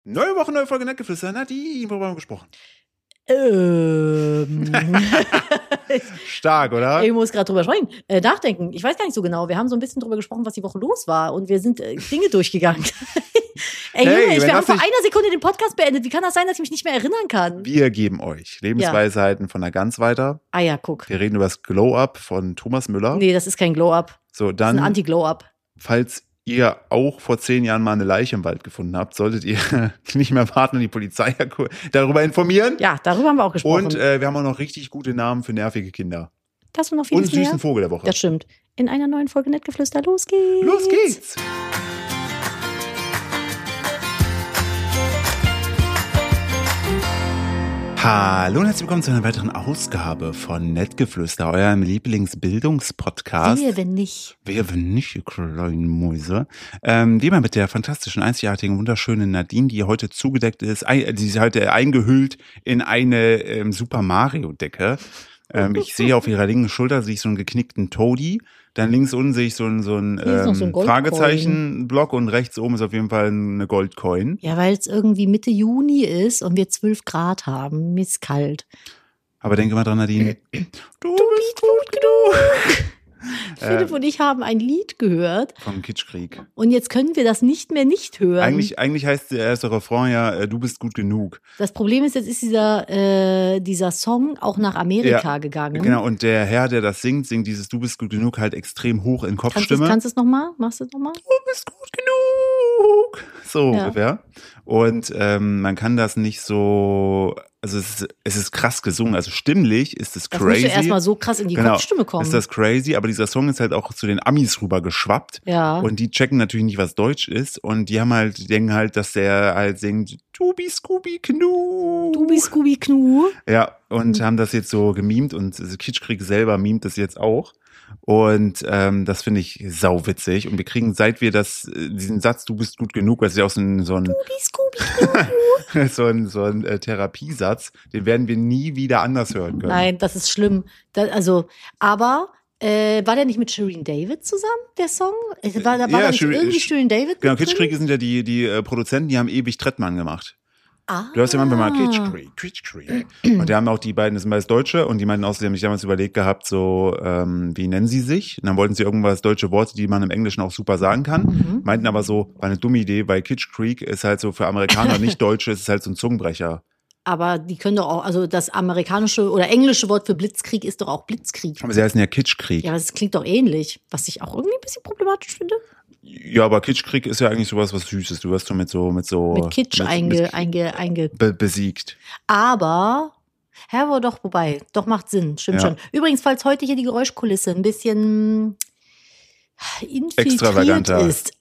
Neue Woche, neue Folge Nettgeflüster. Nadine, worüber haben wir gesprochen? Stark, oder? Ich muss gerade drüber nachdenken. Ich weiß gar nicht so genau. Wir haben so ein bisschen drüber gesprochen, was die Woche los war. Und wir sind Dinge durchgegangen. Ey, Junge, wir haben vor einer Sekunde den Podcast beendet. Wie kann das sein, dass ich mich nicht mehr erinnern kann? Wir geben euch Lebensweisheiten von der Gans weiter. Ah ja, guck. Wir reden über das Glow-Up von Thomas Müller. Nee, das ist kein Glow-Up. So, dann, das ist ein Anti-Glow-Up. Falls ihr auch vor 10 Jahren mal eine Leiche im Wald gefunden habt, solltet ihr nicht mehr warten und die Polizei darüber informieren. Ja, darüber haben wir auch gesprochen. Und wir haben auch noch richtig gute Namen für nervige Kinder. Das und noch vieles und süßen mehr. Vogel der Woche. Das stimmt. In einer neuen Folge Nettgeflüster. Los geht's. Los geht's. Hallo und herzlich willkommen zu einer weiteren Ausgabe von Nettgeflüster, eurem Lieblingsbildungspodcast. Wehe, wenn nicht. Wehe, wenn nicht, ihr kleinen Mäuse. Wie immer mit der fantastischen, einzigartigen, wunderschönen Nadine, die heute zugedeckt ist, die ist heute eingehüllt in eine Super Mario-Decke. Ich sehe auf ihrer linken Schulter sehe ich so einen geknickten Toadie. Dann links unten sehe ich so ein Fragezeichen-Block und rechts oben ist auf jeden Fall eine Goldcoin. Ja, weil es irgendwie Mitte Juni ist und wir 12 Grad haben. Mir ist kalt. Aber denke mal dran, Nadine. Du bist gut genug. Philipp und ich haben ein Lied gehört. Vom Kitschkrieg. Und jetzt können wir das nicht mehr nicht hören. Eigentlich heißt der erste Refrain ja, du bist gut genug. Das Problem ist, jetzt ist dieser Song auch nach Amerika gegangen. Genau, und der Herr, der das singt dieses Du bist gut genug halt extrem hoch in Kopfstimme. Kannst du es nochmal? Machst du es nochmal? Du bist gut genug. So ungefähr. Und man kann das nicht so, also es ist krass gesungen, also stimmlich ist es crazy. Das musst du erstmal so krass in die Kopfstimme kommen. Ist das crazy, aber dieser Song ist halt auch zu den Amis rüber geschwappt. Ja. Und die checken natürlich nicht, was Deutsch ist. Und die denken halt, dass der halt singt, du bist Scooby Knu. Du bist Scooby Knu. Ja, und haben das jetzt so gemimt und Kitschkrieg selber mimt das jetzt auch. Und das finde ich sauwitzig. Und wir kriegen, seit wir diesen Satz, du bist gut genug, das ist ja auch so ein so ein Therapiesatz, den werden wir nie wieder anders hören können. Nein, das ist schlimm. Aber war der nicht mit Shirin David zusammen, der Song? War da nicht irgendwie Shirin David? Genau, Kitschkrieg sind ja die Produzenten, die haben ewig Trettmann gemacht. Ah. Du hast ja manchmal mal Kitschkrieg. Und die haben auch die beiden, das sind beides Deutsche, und die meinten außerdem, haben sich damals überlegt gehabt, so, wie nennen sie sich? Und dann wollten sie irgendwas deutsche Worte, die man im Englischen auch super sagen kann. Meinten aber so, war eine dumme Idee, weil Kitschkrieg ist halt so für Amerikaner nicht Deutsche, ist halt so ein Zungenbrecher. Aber die können doch auch, also das amerikanische oder englische Wort für Blitzkrieg ist doch auch Blitzkrieg. Aber sie heißen ja Kitschkrieg. Ja, aber das klingt doch ähnlich, was ich auch irgendwie ein bisschen problematisch finde. Ja, aber Kitschkrieg ist ja eigentlich sowas, was Süßes. Du wirst so mit Kitsch besiegt. Aber, doch macht Sinn, stimmt schon. Übrigens, falls heute hier die Geräuschkulisse ein bisschen infiltriert ist,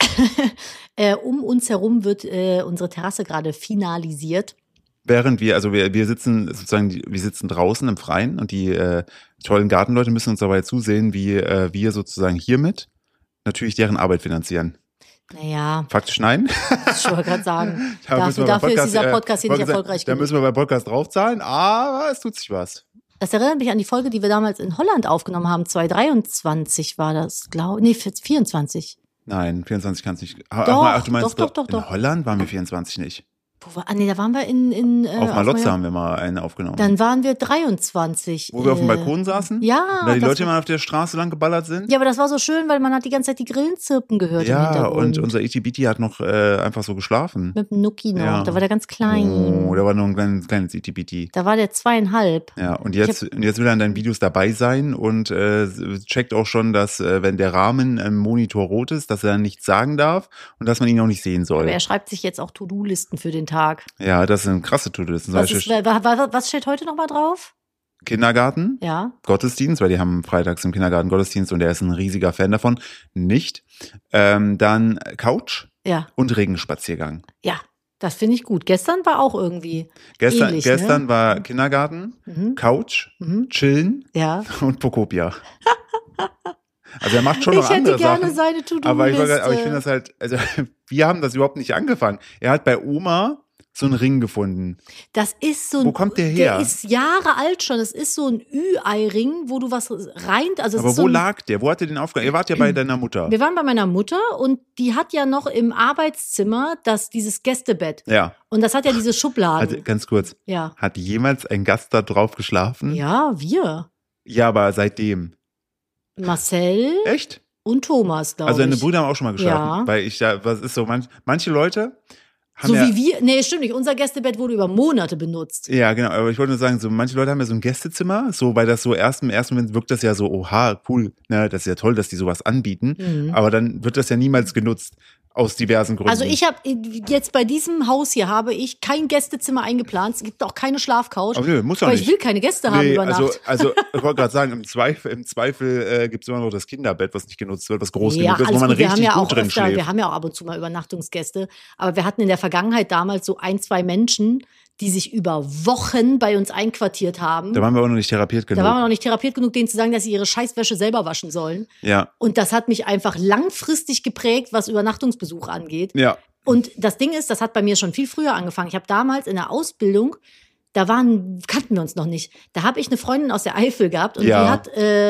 um uns herum wird unsere Terrasse gerade finalisiert. Während wir sitzen draußen im Freien und die tollen Gartenleute müssen uns dabei zusehen, wie wir sozusagen hiermit natürlich deren Arbeit finanzieren. Naja. Faktisch nein. Ich wollte gerade sagen. Dafür ist dieser Podcast hier nicht erfolgreich genug. Da müssen wir beim Podcast draufzahlen, aber es tut sich was. Das erinnert mich an die Folge, die wir damals in Holland aufgenommen haben. 2023 war das, 24. Nein, 24 kann es nicht. Doch, du meinst, doch. In Holland waren wir 24 nicht. Da waren wir auf Malotze haben wir mal einen aufgenommen. Dann waren wir 23. Wo wir auf dem Balkon saßen? Ja. Da die Leute immer auf der Straße lang geballert sind? Ja, aber das war so schön, weil man hat die ganze Zeit die Grillen zirpen gehört im Hintergrund. Ja, und unser Itty-Bitty hat noch einfach so geschlafen. Mit dem Nuki noch, da war der ganz klein. Oh, der war nur ein kleines Itty-Bitty. Da war der 2,5. Ja, und jetzt will er in deinen Videos dabei sein und checkt auch schon, dass wenn der Rahmen im Monitor rot ist, dass er dann nichts sagen darf und dass man ihn auch nicht sehen soll. Aber er schreibt sich jetzt auch To-Do-Listen für den Tag. Ja, das sind krasse To-Do-Listen. Was steht heute nochmal drauf? Kindergarten, ja. Gottesdienst, weil die haben freitags im Kindergarten Gottesdienst und er ist ein riesiger Fan davon. Nicht. Dann Couch und Regenspaziergang. Ja, das finde ich gut. Gestern war auch irgendwie ähnlich, Gestern war Kindergarten, Couch, Chillen und Pokopia. Also er macht schon noch andere Sachen. Ich hätte gerne seine To-Do-Liste. Aber ich finde das halt, also wir haben das überhaupt nicht angefangen. Er hat bei Oma so einen Ring gefunden. Das ist so ein. Wo kommt der her? Der ist Jahre alt schon. Das ist so ein Ü-Ei-Ring, wo du was rein. Also aber wo lag der? Wo hat der den aufgehangen? Ihr wart ja bei deiner Mutter. Wir waren bei meiner Mutter und die hat ja noch im Arbeitszimmer dieses Gästebett. Ja. Und das hat ja diese Schubladen. Also ganz kurz. Ja. Hat jemals ein Gast da drauf geschlafen? Ja, wir. Ja, aber seitdem. Marcel. Echt? Und Thomas, glaube ich. Also deine Brüder haben auch schon mal geschlafen. Ja. Weil was ist so, manche Leute haben so ja, wie wir, nee, stimmt nicht, unser Gästebett wurde über Monate benutzt. Ja, genau, aber ich wollte nur sagen, so manche Leute haben ja so ein Gästezimmer, so, weil das so im ersten Moment wirkt das ja so, oha, cool, ne, das ist ja toll, dass die sowas anbieten, aber dann wird das ja niemals genutzt. Aus diversen Gründen. Also ich habe jetzt bei diesem Haus hier habe ich kein Gästezimmer eingeplant. Es gibt auch keine Schlafcouch. Aber nö, muss auch weil nicht. Ich will keine Gäste haben über Nacht. Also ich wollte gerade sagen, im Zweifel gibt es immer noch das Kinderbett, was nicht genutzt wird, was groß genug ist, wo man richtig gut drin schläft. Wir haben ja auch ab und zu mal Übernachtungsgäste. Aber wir hatten in der Vergangenheit damals so 1, 2 Menschen, die sich über Wochen bei uns einquartiert haben. Da waren wir auch noch nicht therapiert genug. Denen zu sagen, dass sie ihre Scheißwäsche selber waschen sollen. Ja. Und das hat mich einfach langfristig geprägt, was Übernachtungsbesuch angeht. Ja. Und das Ding ist, das hat bei mir schon viel früher angefangen. Ich habe damals in der Ausbildung, kannten wir uns noch nicht. Da habe ich eine Freundin aus der Eifel gehabt und die hat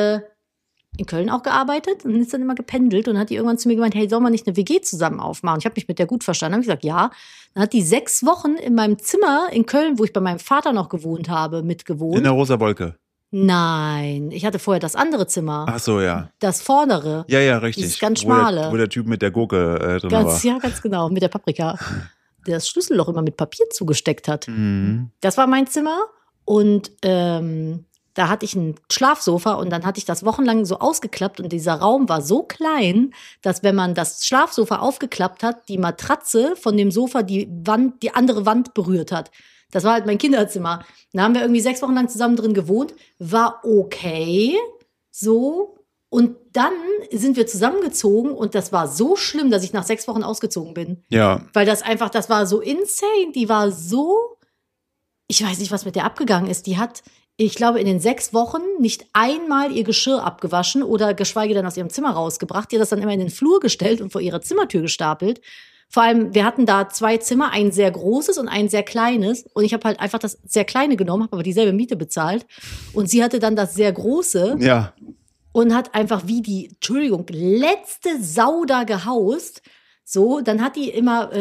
in Köln auch gearbeitet und ist dann immer gependelt und hat die irgendwann zu mir gemeint, hey, soll man nicht eine WG zusammen aufmachen? Ich habe mich mit der gut verstanden. Habe ich gesagt, ja. Dann hat die 6 Wochen in meinem Zimmer in Köln, wo ich bei meinem Vater noch gewohnt habe, mitgewohnt. In der Rosa Wolke? Nein, ich hatte vorher das andere Zimmer. Ach so, ja. Das vordere. Ja, richtig. Dieses ganz schmale. Wo der Typ mit der Gurke drin war. Ja, ganz genau, mit der Paprika. Der das Schlüsselloch immer mit Papier zugesteckt hat. Mhm. Das war mein Zimmer und da hatte ich ein Schlafsofa und dann hatte ich das wochenlang so ausgeklappt und dieser Raum war so klein, dass wenn man das Schlafsofa aufgeklappt hat, die Matratze von dem Sofa die andere Wand berührt hat. Das war halt mein Kinderzimmer. Da haben wir irgendwie 6 Wochen lang zusammen drin gewohnt. War okay, so. Und dann sind wir zusammengezogen und das war so schlimm, dass ich nach 6 Wochen ausgezogen bin. Ja. Weil das war so insane. Die war so, ich weiß nicht, was mit der abgegangen ist. Die hat, ich glaube, in den 6 Wochen nicht einmal ihr Geschirr abgewaschen oder geschweige denn aus ihrem Zimmer rausgebracht. Die hat das dann immer in den Flur gestellt und vor ihrer Zimmertür gestapelt. Vor allem, wir hatten da 2 Zimmer, ein sehr großes und ein sehr kleines. Und ich habe halt einfach das sehr kleine genommen, habe aber dieselbe Miete bezahlt. Und sie hatte dann das sehr große. Ja. Und hat einfach wie die, Entschuldigung, letzte Sau da gehaust. So, dann hat die immer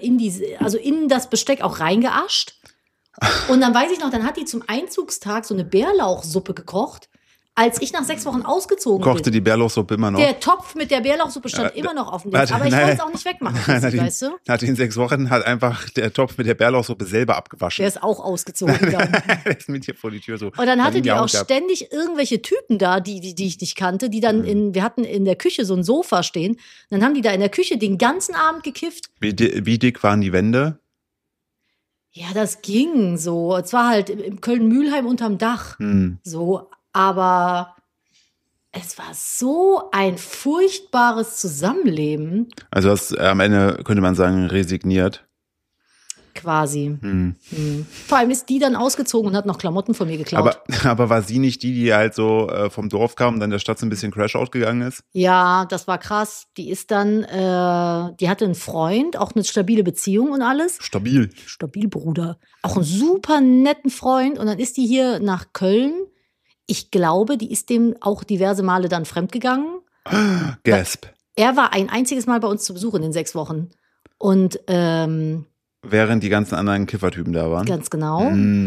in das Besteck auch reingeascht. Und dann weiß ich noch, dann hat die zum Einzugstag so eine Bärlauchsuppe gekocht. Als ich nach 6 Wochen ausgezogen bin. Kochte die Bärlauchsuppe immer noch? Der Topf mit der Bärlauchsuppe stand immer noch auf dem Tisch. Aber ich wollte es auch nicht wegmachen, weißt du? Nach den 6 Wochen hat einfach der Topf mit der Bärlauchsuppe selber abgewaschen. Der ist auch ausgezogen dann. Der ist mit hier vor die Tür so. Und dann hatte die auch ständig irgendwelche Typen da, die ich nicht kannte, die dann wir hatten in der Küche so ein Sofa stehen. Und dann haben die da in der Küche den ganzen Abend gekifft. Wie dick waren die Wände? Ja, das ging so. Es war halt im Köln-Mühlheim unterm Dach. So, aber es war so ein furchtbares Zusammenleben. Also hast am Ende, könnte man sagen, resigniert. Quasi. Vor allem ist die dann ausgezogen und hat noch Klamotten von mir geklaut. Aber war sie nicht die halt so vom Dorf kam und dann der Stadt so ein bisschen Crash-Out gegangen ist? Ja, das war krass. Die ist dann, die hatte einen Freund, auch eine stabile Beziehung und alles. Stabil, Bruder. Auch einen super netten Freund. Und dann ist die hier nach Köln. Ich glaube, die ist dem auch diverse Male dann fremdgegangen. Gasp. Er war ein einziges Mal bei uns zu Besuch in den 6 Wochen. Und während die ganzen anderen Kiffertypen da waren? Ganz genau.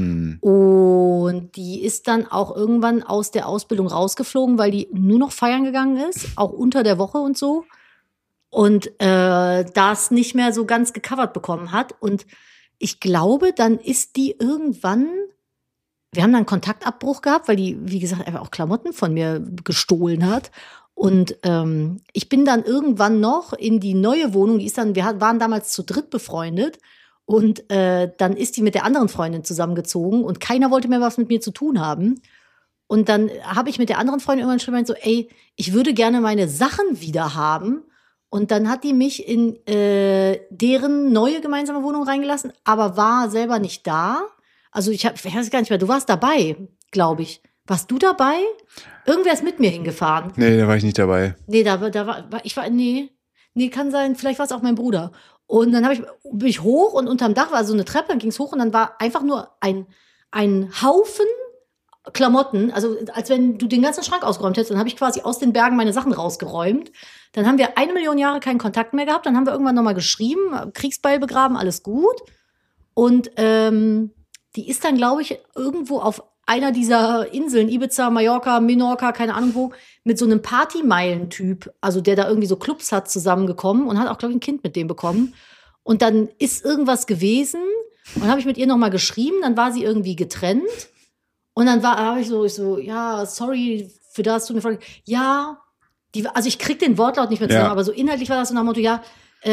Und die ist dann auch irgendwann aus der Ausbildung rausgeflogen, weil die nur noch feiern gegangen ist, auch unter der Woche und so. Und das nicht mehr so ganz gecovert bekommen hat. Und ich glaube, dann ist die irgendwann, wir haben dann Kontaktabbruch gehabt, weil die, wie gesagt, einfach auch Klamotten von mir gestohlen hat. Und ich bin dann irgendwann noch in die neue Wohnung, wir waren damals zu dritt befreundet. Und dann ist die mit der anderen Freundin zusammengezogen und keiner wollte mehr was mit mir zu tun haben. Und dann habe ich mit der anderen Freundin irgendwann schon gemeint, so, ey, ich würde gerne meine Sachen wieder haben. Und dann hat die mich in deren neue gemeinsame Wohnung reingelassen, aber war selber nicht da. Also ich weiß gar nicht mehr, du warst dabei, glaube ich. Warst du dabei? Irgendwer ist mit mir hingefahren. Nee, da war ich nicht dabei. Nee, nee, kann sein, vielleicht war es auch mein Bruder. Und dann bin ich hoch und unterm Dach war so eine Treppe, dann ging es hoch und dann war einfach nur ein Haufen Klamotten, also als wenn du den ganzen Schrank ausgeräumt hättest. Dann habe ich quasi aus den Bergen meine Sachen rausgeräumt. Dann haben wir 1 Million Jahre keinen Kontakt mehr gehabt. Dann haben wir irgendwann nochmal geschrieben, Kriegsbeil begraben, alles gut. Und die ist dann, glaube ich, irgendwo auf einer dieser Inseln, Ibiza, Mallorca, Menorca, keine Ahnung wo, mit so einem Partymeilen-Typ, also der da irgendwie so Clubs hat, zusammengekommen und hat auch, glaube ich, ein Kind mit dem bekommen. Und dann ist irgendwas gewesen und dann habe ich mit ihr nochmal geschrieben, dann war sie irgendwie getrennt. Und dann habe ich so, ja, sorry für das, tut mir voll. Ja, also ich krieg den Wortlaut nicht mehr zusammen, aber so inhaltlich war das so nach dem Motto, ja,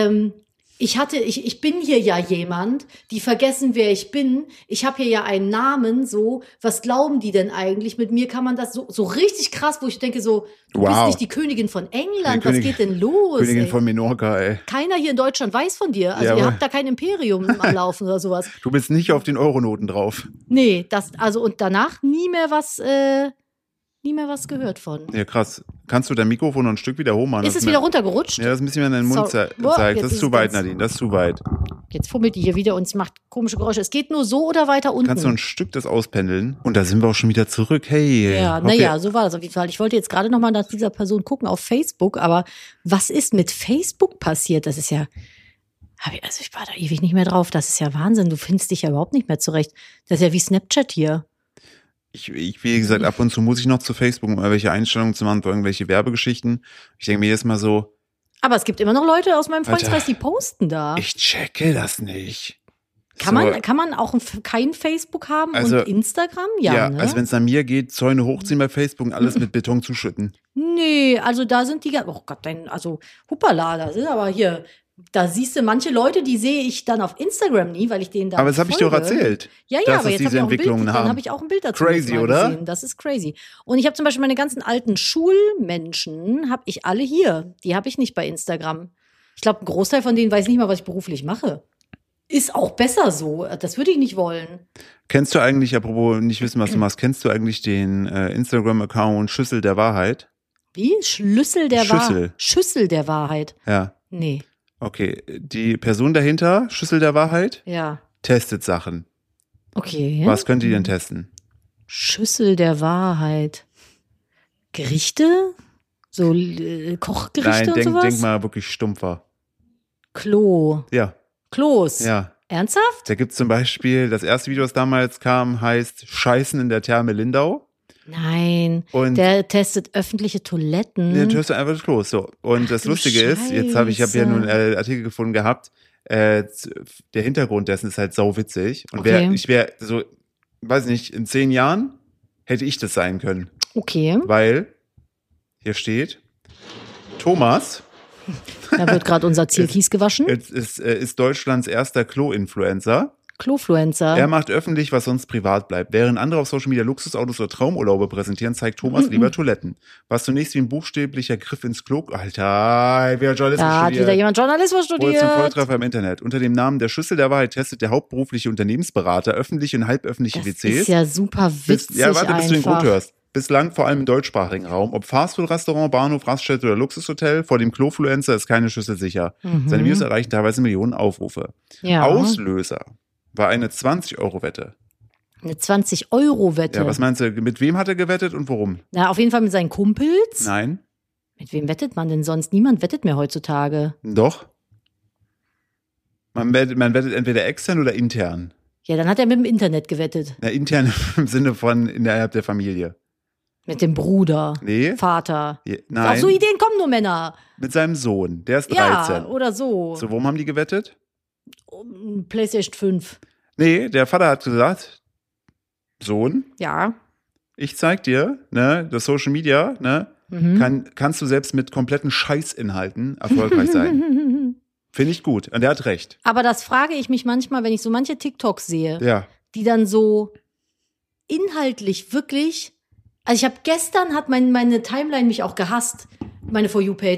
ich bin hier ja jemand, die vergessen, wer ich bin. Ich habe hier ja einen Namen, so, was glauben die denn eigentlich? Mit mir kann man das so richtig krass, wo ich denke so, du bist nicht die Königin von England, was geht denn los? Königin von Menorca, ey. Keiner hier in Deutschland weiß von dir. Also ihr habt da kein Imperium am Laufen oder sowas. Du bist nicht auf den Euronoten drauf. Nee, und danach nie mehr was gehört von. Ja, krass. Kannst du dein Mikrofon noch ein Stück wieder hochmachen? Ist es wieder runtergerutscht? Ja, das ist ein bisschen in deinen Mund zeigt. Das ist zu weit, Nadine, das ist zu weit. Jetzt fummelt die hier wieder und es macht komische Geräusche. Es geht nur so oder weiter unten. Kannst du ein Stück das auspendeln? Und da sind wir auch schon wieder zurück. Hey. Ja, okay. Naja, so war das auf jeden Fall. Ich wollte jetzt gerade nochmal nach dieser Person gucken auf Facebook, aber was ist mit Facebook passiert? Das ist ja, also ich war da ewig nicht mehr drauf. Das ist ja Wahnsinn. Du findest dich ja überhaupt nicht mehr zurecht. Das ist ja wie Snapchat hier. Ich, wie gesagt, ab und zu muss ich noch zu Facebook, um irgendwelche Einstellungen zu machen für irgendwelche Werbegeschichten. Ich denke mir jetzt mal so. Aber es gibt immer noch Leute aus meinem Freundeskreis, die posten da. Ich checke das nicht. Kann man auch kein Facebook haben und Instagram? Ja, ne? Also wenn es an mir geht, Zäune hochziehen bei Facebook und alles mit Beton zuschütten. Nee, also da sind die, oh Gott, Huppala, da sind aber hier, da siehst du manche Leute, die sehe ich dann auf Instagram nie, weil ich denen da Aber das habe ich dir auch erzählt. Ja, aber jetzt habe ich auch ein Bild, dann habe ich auch ein Bild dazu crazy, oder? gesehen. Das ist crazy. Und ich habe zum Beispiel meine ganzen alten Schulmenschen, habe ich alle hier. Die habe ich nicht bei Instagram. Ich glaube, ein Großteil von denen weiß nicht mal, was ich beruflich mache. Ist auch besser so. Das würde ich nicht wollen. Kennst du eigentlich, apropos nicht wissen, was du machst, kennst du eigentlich den Instagram-Account Schüssel der Wahrheit? Wie? Schüssel der Wahrheit? Ja. Nee. Okay, die Person dahinter, Schüssel der Wahrheit, testet Sachen. Okay. Was könnt ihr denn testen? Schüssel der Wahrheit. Gerichte? So Kochgerichte und sowas? Denk mal wirklich stumpfer. Klo. Ja. Klos. Ja. Ernsthaft? Da gibt's zum Beispiel, das erste Video, das damals kam, heißt Scheißen in der Therme Lindau. Nein, und der testet öffentliche Toiletten. Der testet einfach das Klo. So. Und das Lustige ist, ich habe ja nur einen Artikel gefunden gehabt, der Hintergrund dessen ist halt sauwitzig. Und ich wäre so, weiß nicht, in 10 Jahren hätte ich das sein können. Okay. Weil hier steht, Thomas. Da wird gerade unser Zielkies gewaschen. Ist Deutschlands erster Klo-Influencer. Klofluencer. Er macht öffentlich, was sonst privat bleibt. Während andere auf Social Media Luxusautos oder Traumurlaube präsentieren, zeigt Thomas lieber Toiletten. Was zunächst wie ein buchstäblicher Griff ins Klo... Alter, wer Journalismus studiert. Da hat wieder jemand Journalismus studiert. Zum Volltreffer im Internet. Unter dem Namen der Schüssel der Wahrheit testet der hauptberufliche Unternehmensberater öffentliche und halböffentliche WCs. Das ist ja super witzig bis du den Grund einfach. hörst. Bislang vor allem im deutschsprachigen Raum. Ob Fastfood-Restaurant, Bahnhof, Raststätte oder Luxushotel, vor dem Klofluencer ist keine Schüssel sicher. Seine Videos erreichen teilweise Millionen Aufrufe. Ja. Auslöser war eine 20-Euro-Wette. Eine 20-Euro-Wette? Ja, was meinst du, mit wem hat er gewettet und warum? Na, auf jeden Fall mit seinen Kumpels. Nein. Mit wem wettet man denn sonst? Niemand wettet mehr heutzutage. Doch. Man wettet entweder extern oder intern. Ja, dann hat er mit dem Internet gewettet. Na, intern im Sinne von innerhalb der Familie. Mit dem Bruder. Nee. Vater. Ja, nein. Auf so Ideen kommen nur Männer. Mit seinem Sohn. Der ist 13. Ja, oder so. So, worum haben die gewettet? PlayStation 5. Nee, der Vater hat gesagt, Sohn, ja, ich zeig dir, ne, das Social Media, ne, kannst du selbst mit kompletten Scheißinhalten erfolgreich sein. Finde ich gut. Und der hat recht. Aber das frage ich mich manchmal, wenn ich so manche TikToks sehe, die dann so inhaltlich wirklich, also hat meine Timeline mich auch gehasst, meine For You-Page,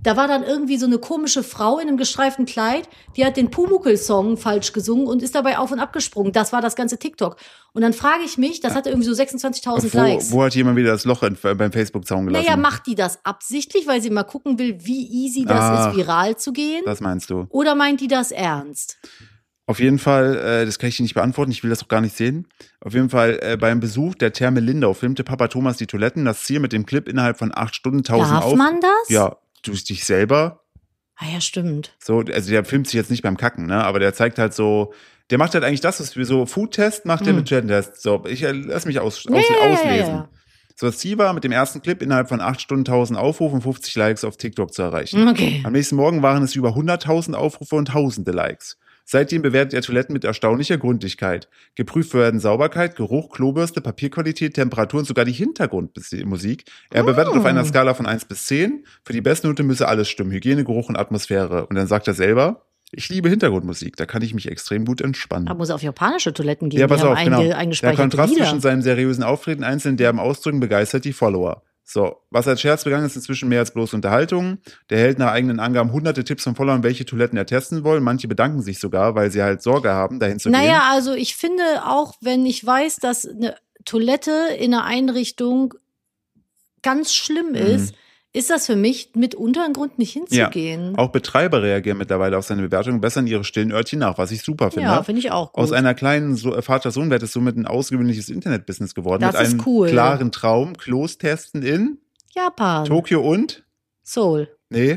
Da war dann irgendwie so eine komische Frau in einem gestreiften Kleid, die hat den Pumuckl-Song falsch gesungen und ist dabei auf und ab gesprungen. Das war das ganze TikTok. Und dann frage ich mich, das hatte irgendwie so 26.000 Likes. Wo hat jemand wieder das Loch beim Facebook-Zaun gelassen? Naja, macht die das absichtlich, weil sie mal gucken will, wie easy das ist, viral zu gehen? Das meinst du? Oder meint die das ernst? Auf jeden Fall, das kann ich dir nicht beantworten, ich will das auch gar nicht sehen. Auf jeden Fall, beim Besuch der Therme Lindau filmte Papa Thomas die Toiletten. Das Ziel mit dem Clip innerhalb von 8 Stunden 1000 Darf man das? Ja, du dich selber. Ah ja, stimmt. So, also der filmt sich jetzt nicht beim Kacken, ne? Aber der zeigt halt so, der macht halt eigentlich das, was wir so Food-Test macht der mit Toilettentest. So, ich lass mich auslesen. Ja. So, das Ziel war, mit dem ersten Clip innerhalb von 8 Stunden 1000 Aufrufe und 50 Likes auf TikTok zu erreichen. Okay. Am nächsten Morgen waren es über 100.000 Aufrufe und tausende Likes. Seitdem bewertet er Toiletten mit erstaunlicher Gründlichkeit. Geprüft werden Sauberkeit, Geruch, Klobürste, Papierqualität, Temperatur und sogar die Hintergrundmusik. Er bewertet auf einer Skala von 1 bis 10. Für die Bestnote müsse alles stimmen. Hygiene, Geruch und Atmosphäre. Und dann sagt er selber, ich liebe Hintergrundmusik. Da kann ich mich extrem gut entspannen. Da muss er auf japanische Toiletten gehen. Ja, pass auf, genau. Der Kontrast Lieder. zwischen seinem seriösen Auftreten, einzelnen derben Ausdrücken begeistert die Follower. So, was als Scherz begangen ist inzwischen mehr als bloß Unterhaltung. Der hält nach eigenen Angaben hunderte Tipps von Followern, welche Toiletten er testen wollen. Manche bedanken sich sogar, weil sie halt Sorge haben, dahin zu gehen. Naja, also ich finde auch, wenn ich weiß, dass eine Toilette in einer Einrichtung ganz schlimm ist das für mich mitunter ein Grund, nicht hinzugehen. Ja. Auch Betreiber reagieren mittlerweile auf seine Bewertungen, bessern ihre stillen Örtchen nach, was ich super finde. Ja, finde ich auch gut. Aus einer kleinen Vater-Sohn-Welt ist somit ein ausgewöhnliches Internet-Business geworden. Das mit ist einem cool. klaren Traum, Klos testen in Japan. Tokio und? Seoul. Nee.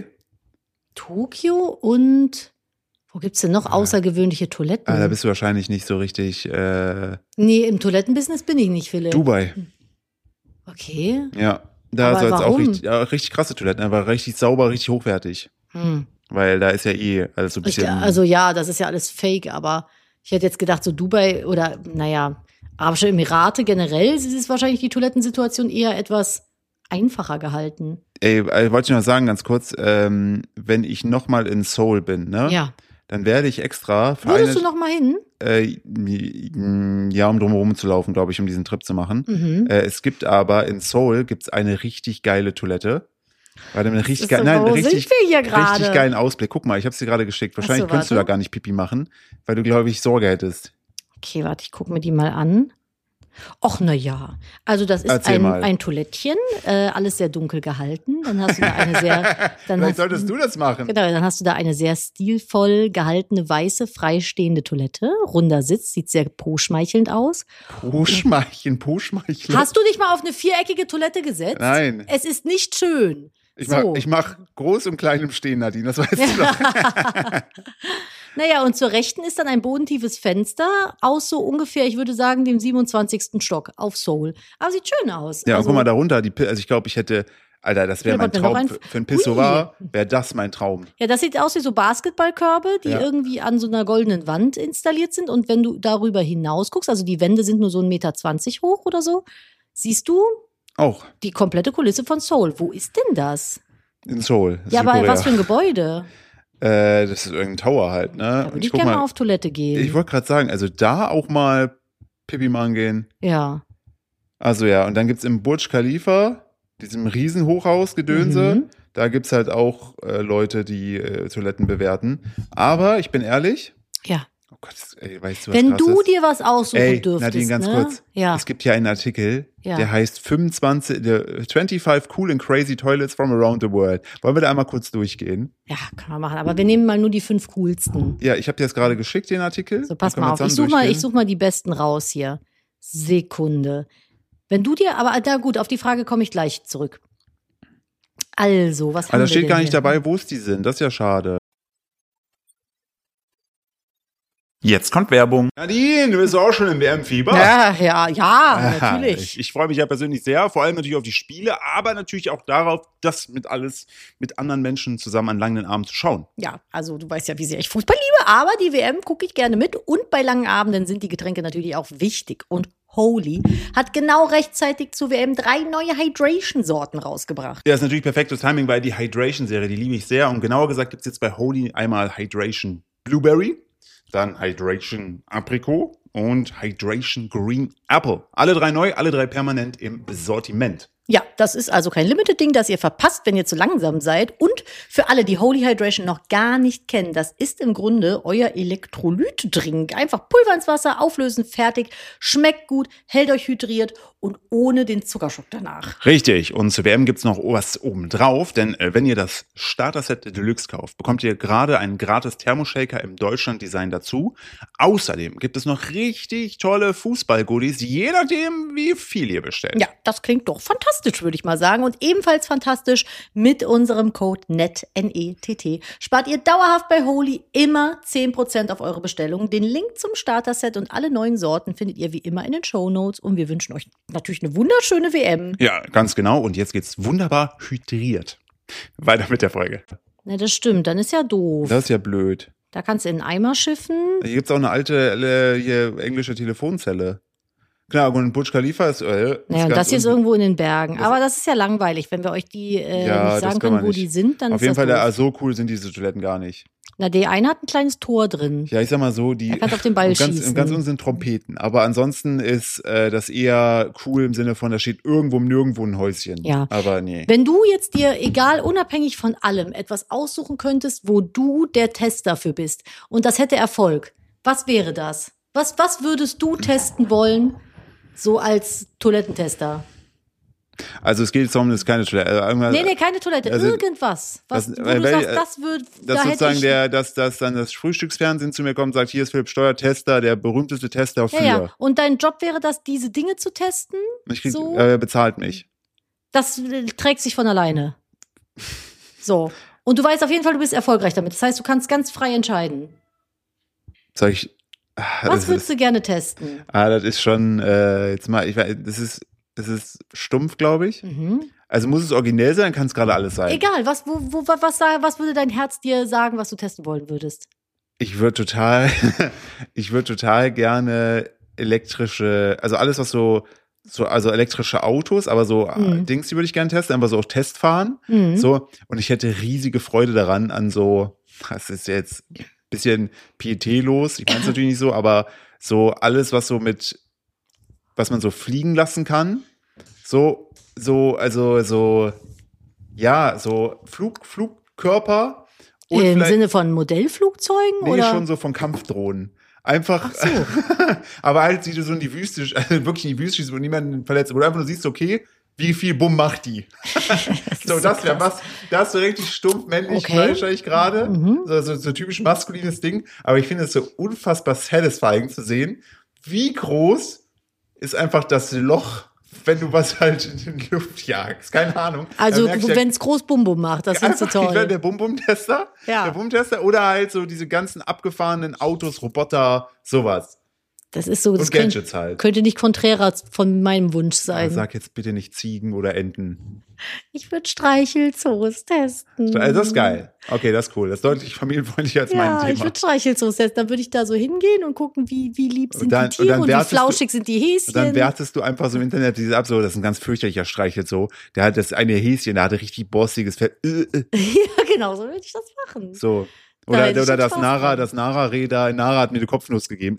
Tokio und wo gibt's denn noch außergewöhnliche Toiletten? Da bist du wahrscheinlich nicht so richtig. Nee, im Toilettenbusiness bin ich nicht, Philipp. Dubai. Okay. Ja. Da soll es auch warum? richtig krasse Toiletten, aber richtig sauber, richtig hochwertig. Weil da ist ja alles so ein bisschen. Also ja, das ist ja alles fake, aber ich hätte jetzt gedacht, so Dubai oder, naja, Arabische Emirate generell ist wahrscheinlich die Toilettensituation eher etwas einfacher gehalten. Ey, wollte ich noch sagen, ganz kurz, wenn ich nochmal in Seoul bin, ne? Ja. Dann werde ich extra für Würdest du noch mal hin? Ja, um drumherum zu laufen, glaube ich, um diesen Trip zu machen. Es gibt aber in Seoul gibt's eine richtig geile Toilette. Warte, einen richtig geilen Ausblick. Guck mal, ich habe es dir gerade geschickt. Wahrscheinlich könntest du da gar nicht Pipi machen, weil du, glaube ich, Sorge hättest. Okay, warte, ich gucke mir die mal an. Och, na ja. Also das ist ein Toilettchen, alles sehr dunkel gehalten. Dann hast du da eine sehr... Vielleicht solltest du das machen. Genau, dann hast du da eine sehr stilvoll gehaltene, weiße, freistehende Toilette. Runder Sitz, sieht sehr po-schmeichelnd aus. Po-schmeicheln. Hast du dich mal auf eine viereckige Toilette gesetzt? Nein. Es ist nicht schön. Ich mach groß und klein im Stehen, Nadine, das weißt du doch. Naja, und zur Rechten ist dann ein bodentiefes Fenster aus so ungefähr, ich würde sagen, dem 27. Stock auf Seoul. Aber sieht schön aus. Ja, und guck mal darunter, also ich glaube, Alter, das wäre mein Traum. Für ein Pissoir wäre das mein Traum. Ja, das sieht aus wie so Basketballkörbe, die irgendwie an so einer goldenen Wand installiert sind. Und wenn du darüber hinaus guckst, also die Wände sind nur so 1,20 Meter hoch oder so, siehst du auch die komplette Kulisse von Seoul. Wo ist denn das? In Seoul. Ja, aber was für ein Gebäude? Das ist irgendein Tower halt, ne? Da würde ich gerne mal auf Toilette gehen. Ich wollte gerade sagen, also da auch mal Pipi machen gehen. Ja. Also ja, und dann gibt's im Burj Khalifa, diesem Riesenhochhaus-Gedönse, da gibt's halt auch Leute, die Toiletten bewerten. Aber ich bin ehrlich. Ja. Oh Gott, weißt du, was Wenn krass du ist? dir was aussuchen dürftest, Nadine, ganz ne? kurz. Ja. Es gibt hier einen Artikel, der heißt 25 cool and crazy toilets from around the world. Wollen wir da einmal kurz durchgehen? Ja, kann man machen. Aber wir nehmen mal nur die 5 coolsten. Ja, ich habe dir das gerade geschickt, den Artikel. So, pass mal auf. Ich such mal die besten raus hier. Sekunde. Wenn du dir, aber na gut, auf die Frage komme ich gleich zurück. Also, was haben wir da steht denn gar nicht hier? dabei, wo es die sind. Das ist ja schade. Jetzt kommt Werbung. Nadine, du bist auch schon im WM-Fieber. Ja, natürlich. Ich freue mich ja persönlich sehr, vor allem natürlich auf die Spiele, aber natürlich auch darauf, das mit anderen Menschen zusammen an langen Abenden zu schauen. Ja, also du weißt ja, wie sehr ich Fußball liebe, aber die WM gucke ich gerne mit und bei langen Abenden sind die Getränke natürlich auch wichtig und Holy hat genau rechtzeitig zur WM 3 neue Hydration-Sorten rausgebracht. Ja, ist natürlich perfektes Timing, weil die Hydration-Serie, die liebe ich sehr. Und genauer gesagt gibt es jetzt bei Holy einmal Hydration Blueberry, dann Hydration Aprikot und Hydration Green Apple. Alle 3 neu, alle 3 permanent im Sortiment. Ja, das ist also kein Limited-Ding, das ihr verpasst, wenn ihr zu langsam seid. Und für alle, die Holy Hydration noch gar nicht kennen, das ist im Grunde euer Elektrolyt-Drink. Einfach Pulver ins Wasser, auflösen, fertig. Schmeckt gut, hält euch hydriert und ohne den Zuckerschock danach. Richtig. Und zur WM gibt's noch was obendrauf, denn wenn ihr das Starter-Set Deluxe kauft, bekommt ihr gerade einen gratis Thermoshaker im Deutschland-Design dazu. Außerdem gibt es noch richtig tolle Fußball-Goodies, je nachdem, wie viel ihr bestellt. Ja, das klingt doch fantastisch, würde ich mal sagen. Und ebenfalls fantastisch mit unserem Code NETT, N-E-T-T, spart ihr dauerhaft bei Holy immer 10% auf eure Bestellung. Den Link zum Starter-Set und alle neuen Sorten findet ihr wie immer in den Shownotes. Und wir wünschen euch natürlich eine wunderschöne WM. Ja, ganz genau. Und jetzt geht's wunderbar hydriert. Weiter mit der Folge. Na, das stimmt. Dann ist ja doof. Das ist ja blöd. Da kannst du in einen Eimer schiffen. Hier gibt's auch eine alte hier, englische Telefonzelle. Klar, und Burj Khalifa ist. Naja, und das hier ist irgendwo in den Bergen. Aber das ist ja langweilig. Wenn wir euch die Ja, nicht das sagen kann man können, wo nicht. die sind, dann Auf ist jeden das Fall, doof. so cool sind diese Toiletten gar nicht. Na, der eine hat ein kleines Tor drin. Ja, ich sag mal so, die. Da kannst du auf den Ball ganz, schießen. ganz unten sind Trompeten. Aber ansonsten ist das eher cool im Sinne von, da steht irgendwo nirgendwo ein Häuschen. Ja. Aber nee. Wenn du jetzt dir, egal, unabhängig von allem, etwas aussuchen könntest, wo du der Tester für bist und das hätte Erfolg, was wäre das? Was würdest du testen wollen, so als Toilettentester? Also es geht jetzt darum, das ist keine Toilette. Nee, keine Toilette, also, irgendwas. Was, das- wo weil- du sagst, weil, das würde, dass da hätte sozusagen ich... dass dann das Frühstücksfernsehen zu mir kommt und sagt, hier ist Philipp Steuer, Tester, der berühmteste Tester für. Ja. Und dein Job wäre das, diese Dinge zu testen? Ich krieg, So? bezahlt mich. Das trägt sich von alleine. So. Und du weißt auf jeden Fall, du bist erfolgreich damit. Das heißt, du kannst ganz frei entscheiden. Sag ich. Was würdest du gerne testen? Das ist schon, jetzt mal, ich weiß, das ist stumpf, glaube ich. Mhm. Also muss es originell sein, kann es gerade alles sein. Egal, was würde dein Herz dir sagen, was du testen wollen würdest? Ich würde total gerne elektrische, also alles, was also elektrische Autos, aber so Dings, die würde ich gerne testen, aber so auch Testfahren. Mhm. So. Und ich hätte riesige Freude daran, an so, das ist jetzt ein bisschen pietätlos, ich meine es natürlich nicht so, aber so alles, was was man so fliegen lassen kann. So Flugkörper. Und Im vielleicht- Sinne von Modellflugzeugen? Nee, oder? schon so von Kampfdrohnen. Einfach, Ach so. aber halt, wie du so in die Wüste, also wirklich in die Wüste schießt und niemanden verletzt, wo du einfach nur siehst, okay, wie viel Bumm macht die? So, das wäre was, da hast du richtig stumpf männlich, Okay. wahrscheinlich gerade, Mhm. so typisch maskulines Ding, aber ich finde es so unfassbar satisfying zu sehen, wie groß ist einfach das Loch, wenn du was halt in die Luft jagst, keine Ahnung. Also, Da merk ich ja- wenn es groß Bum-Bum macht, das findest du Einfach, ich wär toll. der Bum-Bum-Tester. Ja. Der Bum-Tester oder halt so diese ganzen abgefahrenen Autos, Roboter, sowas. Das ist so, das Und Gadgets halt. könnte nicht konträr von meinem Wunsch sein. Sag jetzt bitte nicht Ziegen oder Enten. Ich würde Streichelzoos testen. Also das ist geil. Okay, das ist cool. Das ist deutlich familienfreundlicher als mein Ja, ich Thema. würde Streichelzoos testen. Dann würde ich da so hingehen und gucken, wie lieb sind dann- die Tiere und dann und wie wertest du- flauschig sind die Häschen. Und dann wertest du einfach so im Internet diese ab, so, das ist ein ganz fürchterlicher Streichel so. Der hat das eine Häschen, der hatte richtig borstiges Fett. Ja, genau, so würde ich das machen. So. Da hätte Oder ich das Spaß Nara, dran. Nara hat mir eine Kopfnuss gegeben.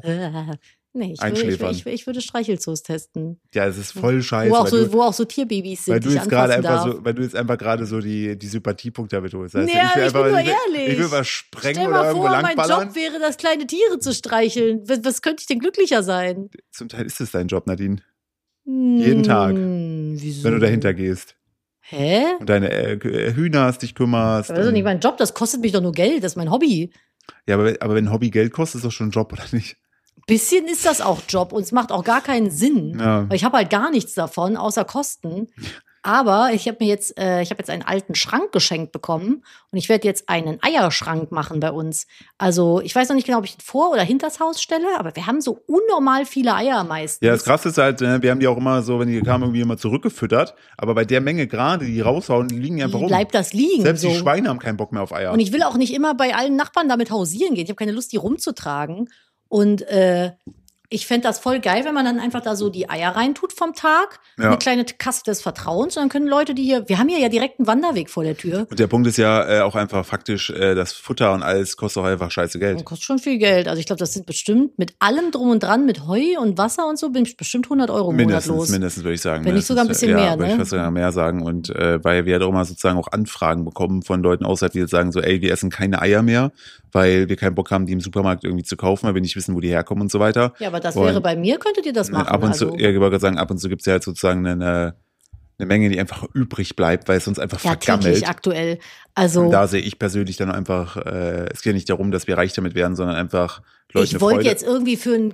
Nee, Einschläfern. ich würde Streichelzoos testen. Ja, es ist voll scheiße. Wo auch so Tierbabys sind, weil die du ich jetzt gerade anfassen einfach darf. so, weil du jetzt einfach gerade so die Sympathiepunkte damit holst. Das heißt, Ja, aber ich bin nur ich ehrlich. will was sprengen Stell oder mal irgendwo vor, mein langballern. Job wäre das, kleine Tiere zu streicheln. Was könnte ich denn glücklicher sein? Zum Teil ist es dein Job, Nadine. Jeden Tag. Wieso? Wenn du dahinter gehst Hä? und deine Hühner dich kümmerst. Das ist doch nicht mein Job, das kostet mich doch nur Geld, das ist mein Hobby. Ja, aber wenn ein Hobby Geld kostet, ist doch schon ein Job, oder nicht? Bisschen ist das auch Job und es macht auch gar keinen Sinn. Ja. Weil ich habe halt gar nichts davon, außer Kosten. Aber ich habe jetzt einen alten Schrank geschenkt bekommen und ich werde jetzt einen Eierschrank machen bei uns. Also ich weiß noch nicht genau, ob ich den vor oder hinters Haus stelle, aber wir haben so unnormal viele Eier meistens. Ja, das Krasse ist halt, wir haben die auch immer so, wenn die kamen, irgendwie immer zurückgefüttert. Aber bei der Menge gerade, die raushauen, die liegen einfach rum. Bleibt das liegen. Selbst die so. Schweine haben keinen Bock mehr auf Eier. Und ich will auch nicht immer bei allen Nachbarn damit hausieren gehen. Ich habe keine Lust, die rumzutragen. Und Ich fände das voll geil, wenn man dann einfach da so die Eier reintut vom Tag. Ja. Eine kleine Kasse des Vertrauens. Und dann können Leute, wir haben hier ja direkt einen Wanderweg vor der Tür. Und der Punkt ist ja auch einfach faktisch, das Futter und alles kostet auch einfach scheiße Geld. Das kostet schon viel Geld. Also ich glaube, das sind bestimmt mit allem drum und dran, mit Heu und Wasser und so, bin ich bestimmt 100 Euro im Monat los. Mindestens würde ich sagen. Wenn nicht sogar ein bisschen mehr, würde ich ne? fast sogar mehr sagen. Und weil wir ja doch immer sozusagen auch Anfragen bekommen von Leuten außerhalb, die jetzt sagen so, ey, wir essen keine Eier mehr, weil wir keinen Bock haben, die im Supermarkt irgendwie zu kaufen, weil wir nicht wissen, wo die herkommen und so weiter. Ja, aber das wäre bei mir, könntet ihr das machen. Ab und zu, ich wollte gerade sagen, ab und zu gibt es ja halt sozusagen eine Menge, die einfach übrig bleibt, weil es uns einfach vergammelt. Täglich aktuell. Also und da sehe ich persönlich dann einfach, es geht nicht darum, dass wir reich damit werden, sondern einfach Leute ich wollte jetzt irgendwie für einen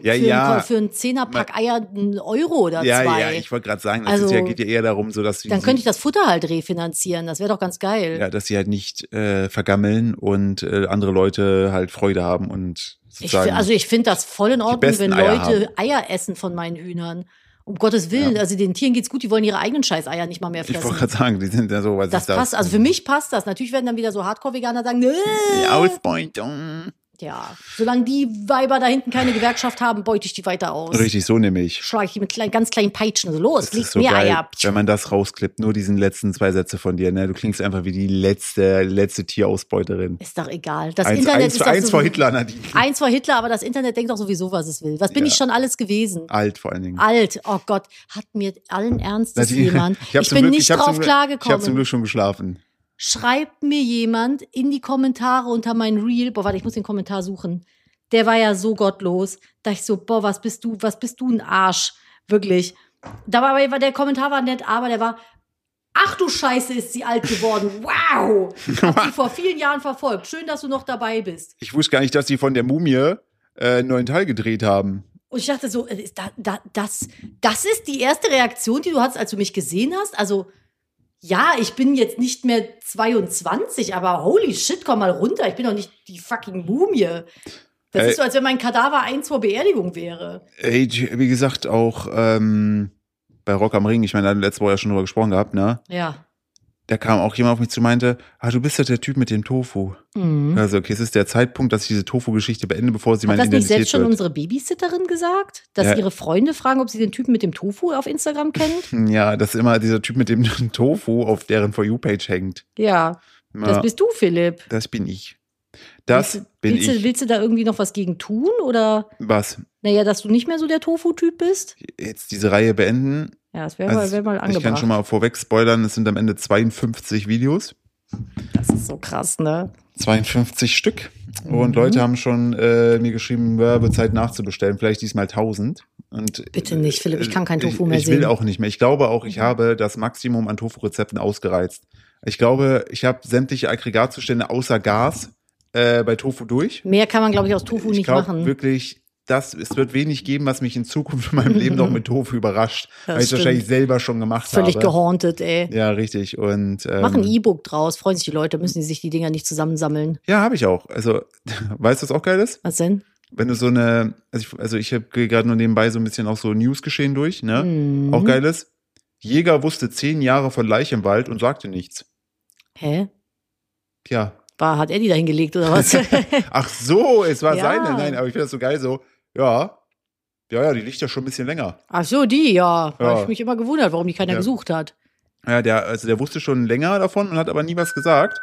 10er-Pack Eier 1 Euro oder 2. Ja, ich wollte gerade sagen, das geht ja eher darum, so dass dann könnte ich das Futter halt refinanzieren, das wäre doch ganz geil. Ja, dass sie halt nicht vergammeln und andere Leute halt Freude haben und sozusagen ich finde das voll in Ordnung, wenn Leute Eier essen von meinen Hühnern. Um Gottes Willen, also den Tieren geht's gut, die wollen ihre eigenen Scheißeier nicht mal mehr fressen. Ich wollte gerade sagen, die sind ja so, was das ist das? passt, also für mich passt das. Natürlich werden dann wieder so Hardcore-Veganer sagen, die Ausbeutung. Ja, solange die Weiber da hinten keine Gewerkschaft haben, beute ich die weiter aus. Richtig, so nämlich. Schlage ich die mit ganz kleinen Peitschen. So, los, legt so mehr geil, Eier. wenn man das rausklippt, nur diesen letzten 2 Sätze von dir, ne? Du klingst einfach wie die letzte Tierausbeuterin. Ist doch egal. Das Internet ist doch eins vor Hitler, Nadine. 1 vor Hitler, aber das Internet denkt doch sowieso, was es will. Was bin ich schon alles gewesen? Alt vor allen Dingen. Alt, oh Gott, hat mir allen Ernstes jemand. Ich bin nicht drauf klargekommen. Ich habe zum Glück schon geschlafen. Schreibt mir jemand in die Kommentare unter mein Reel, warte, ich muss den Kommentar suchen. Der war ja so gottlos. Da ich so, was bist du ein Arsch. Wirklich. Der Kommentar war nett, aber der war, ach du Scheiße, ist sie alt geworden. Wow. Hab sie vor vielen Jahren verfolgt. Schön, dass du noch dabei bist. Ich wusste gar nicht, dass sie von der Mumie einen neuen Teil gedreht haben. Und ich dachte so, das ist die erste Reaktion, die du hattest, als du mich gesehen hast? Also, ja, ich bin jetzt nicht mehr 22, aber holy shit, komm mal runter. Ich bin doch nicht die fucking Mumie. Das ist so, als wenn mein Kadaver 1 vor Beerdigung wäre. Ey, wie gesagt, auch bei Rock am Ring, ich meine, da haben wir letzte Woche ja schon drüber gesprochen gehabt, ne? Ja. Da kam auch jemand auf mich zu, meinte, du bist ja der Typ mit dem Tofu. Mhm. Also, okay, es ist der Zeitpunkt, dass ich diese Tofu-Geschichte beende, bevor sie mal identifiziert wird. Hat das nicht selbst schon unsere Babysitterin gesagt? Dass ihre Freunde fragen, ob sie den Typen mit dem Tofu auf Instagram kennt? Ja, dass immer dieser Typ mit dem Tofu auf deren For You-Page hängt. Ja, das bist du, Philipp. Das bin ich. Willst du da irgendwie noch was gegen tun, oder? Was? Naja, dass du nicht mehr so der Tofu-Typ bist? Jetzt diese Reihe beenden. Ja, das wäre mal angebracht. Ich kann schon mal vorweg spoilern, es sind am Ende 52 Videos. Das ist so krass, ne? 52 Stück. Und Leute haben schon mir geschrieben, wird Zeit nachzubestellen, vielleicht diesmal 1000. Und, bitte nicht, Philipp, ich kann kein Tofu mehr sehen. Ich will auch nicht mehr. Ich glaube auch, ich habe das Maximum an Tofu-Rezepten ausgereizt. Ich glaube, ich habe sämtliche Aggregatzustände außer Gas bei Tofu durch. Mehr kann man, glaube ich, aus Tofu nicht machen. Ich glaube wirklich, es wird wenig geben, was mich in Zukunft in meinem Leben noch mit Tofu überrascht. Weil ich es wahrscheinlich selber schon gemacht habe. Völlig gehaunted, ey. Ja, richtig. Und mach ein E-Book draus, freuen sich die Leute, müssen die sich die Dinger nicht zusammensammeln. Ja, habe ich auch. Also, weißt du, was auch geil ist? Was denn? Wenn du so eine, ich gehe gerade nur nebenbei so ein bisschen auch so News-Geschehen durch, ne? Mhm. Auch geil ist. Jäger wusste 10 Jahre von Leiche im Wald und sagte nichts. Hä? Ja. Hat er die da hingelegt oder was? Ach so, es war seine. Nein, aber ich finde das so geil so. Ja, die liegt ja schon ein bisschen länger. Ach so, ja. Habe ich mich immer gewundert, warum die keiner gesucht hat. Ja, der wusste schon länger davon und hat aber nie was gesagt.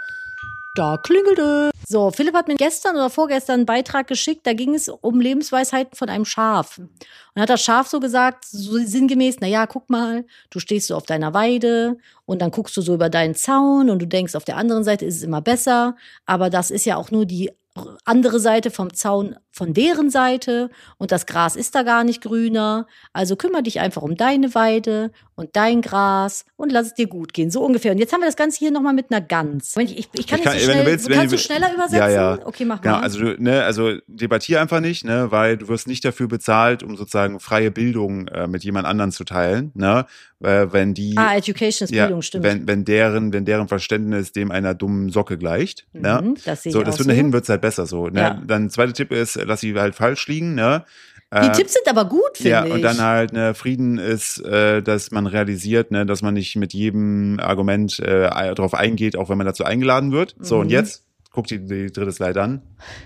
Da klingelte. So, Philipp hat mir gestern oder vorgestern einen Beitrag geschickt, da ging es um Lebensweisheiten von einem Schaf. Und hat das Schaf so gesagt, so sinngemäß, naja, guck mal, du stehst so auf deiner Weide und dann guckst du so über deinen Zaun und du denkst, auf der anderen Seite ist es immer besser, aber das ist ja auch nur die andere Seite vom Zaun von deren Seite und das Gras ist da gar nicht grüner. Also kümmere dich einfach um deine Weide und dein Gras und lass es dir gut gehen. So ungefähr. Und jetzt haben wir das Ganze hier nochmal mit einer Gans. Ich kann nicht so schnell, kannst du schneller übersetzen? Ja. Okay, mach genau, mal. Also debattier einfach nicht, ne, weil du wirst nicht dafür bezahlt, um sozusagen freie Bildung mit jemand anderen zu teilen, ne, wenn die Education ist Bildung, stimmt. Wenn deren Verständnis dem einer dummen Socke gleicht, ne? Das sehe ich so, auch das so. dahin wird's halt besser so, ne? Ja. Dann zweiter Tipp ist, lass sie halt falsch liegen, ne? Die Tipps sind aber gut, finde ich. Ja, und dann halt, ne, Frieden ist, dass man realisiert, ne, dass man nicht mit jedem Argument drauf eingeht, auch wenn man dazu eingeladen wird. So, und jetzt guck dir die dritte Slide an.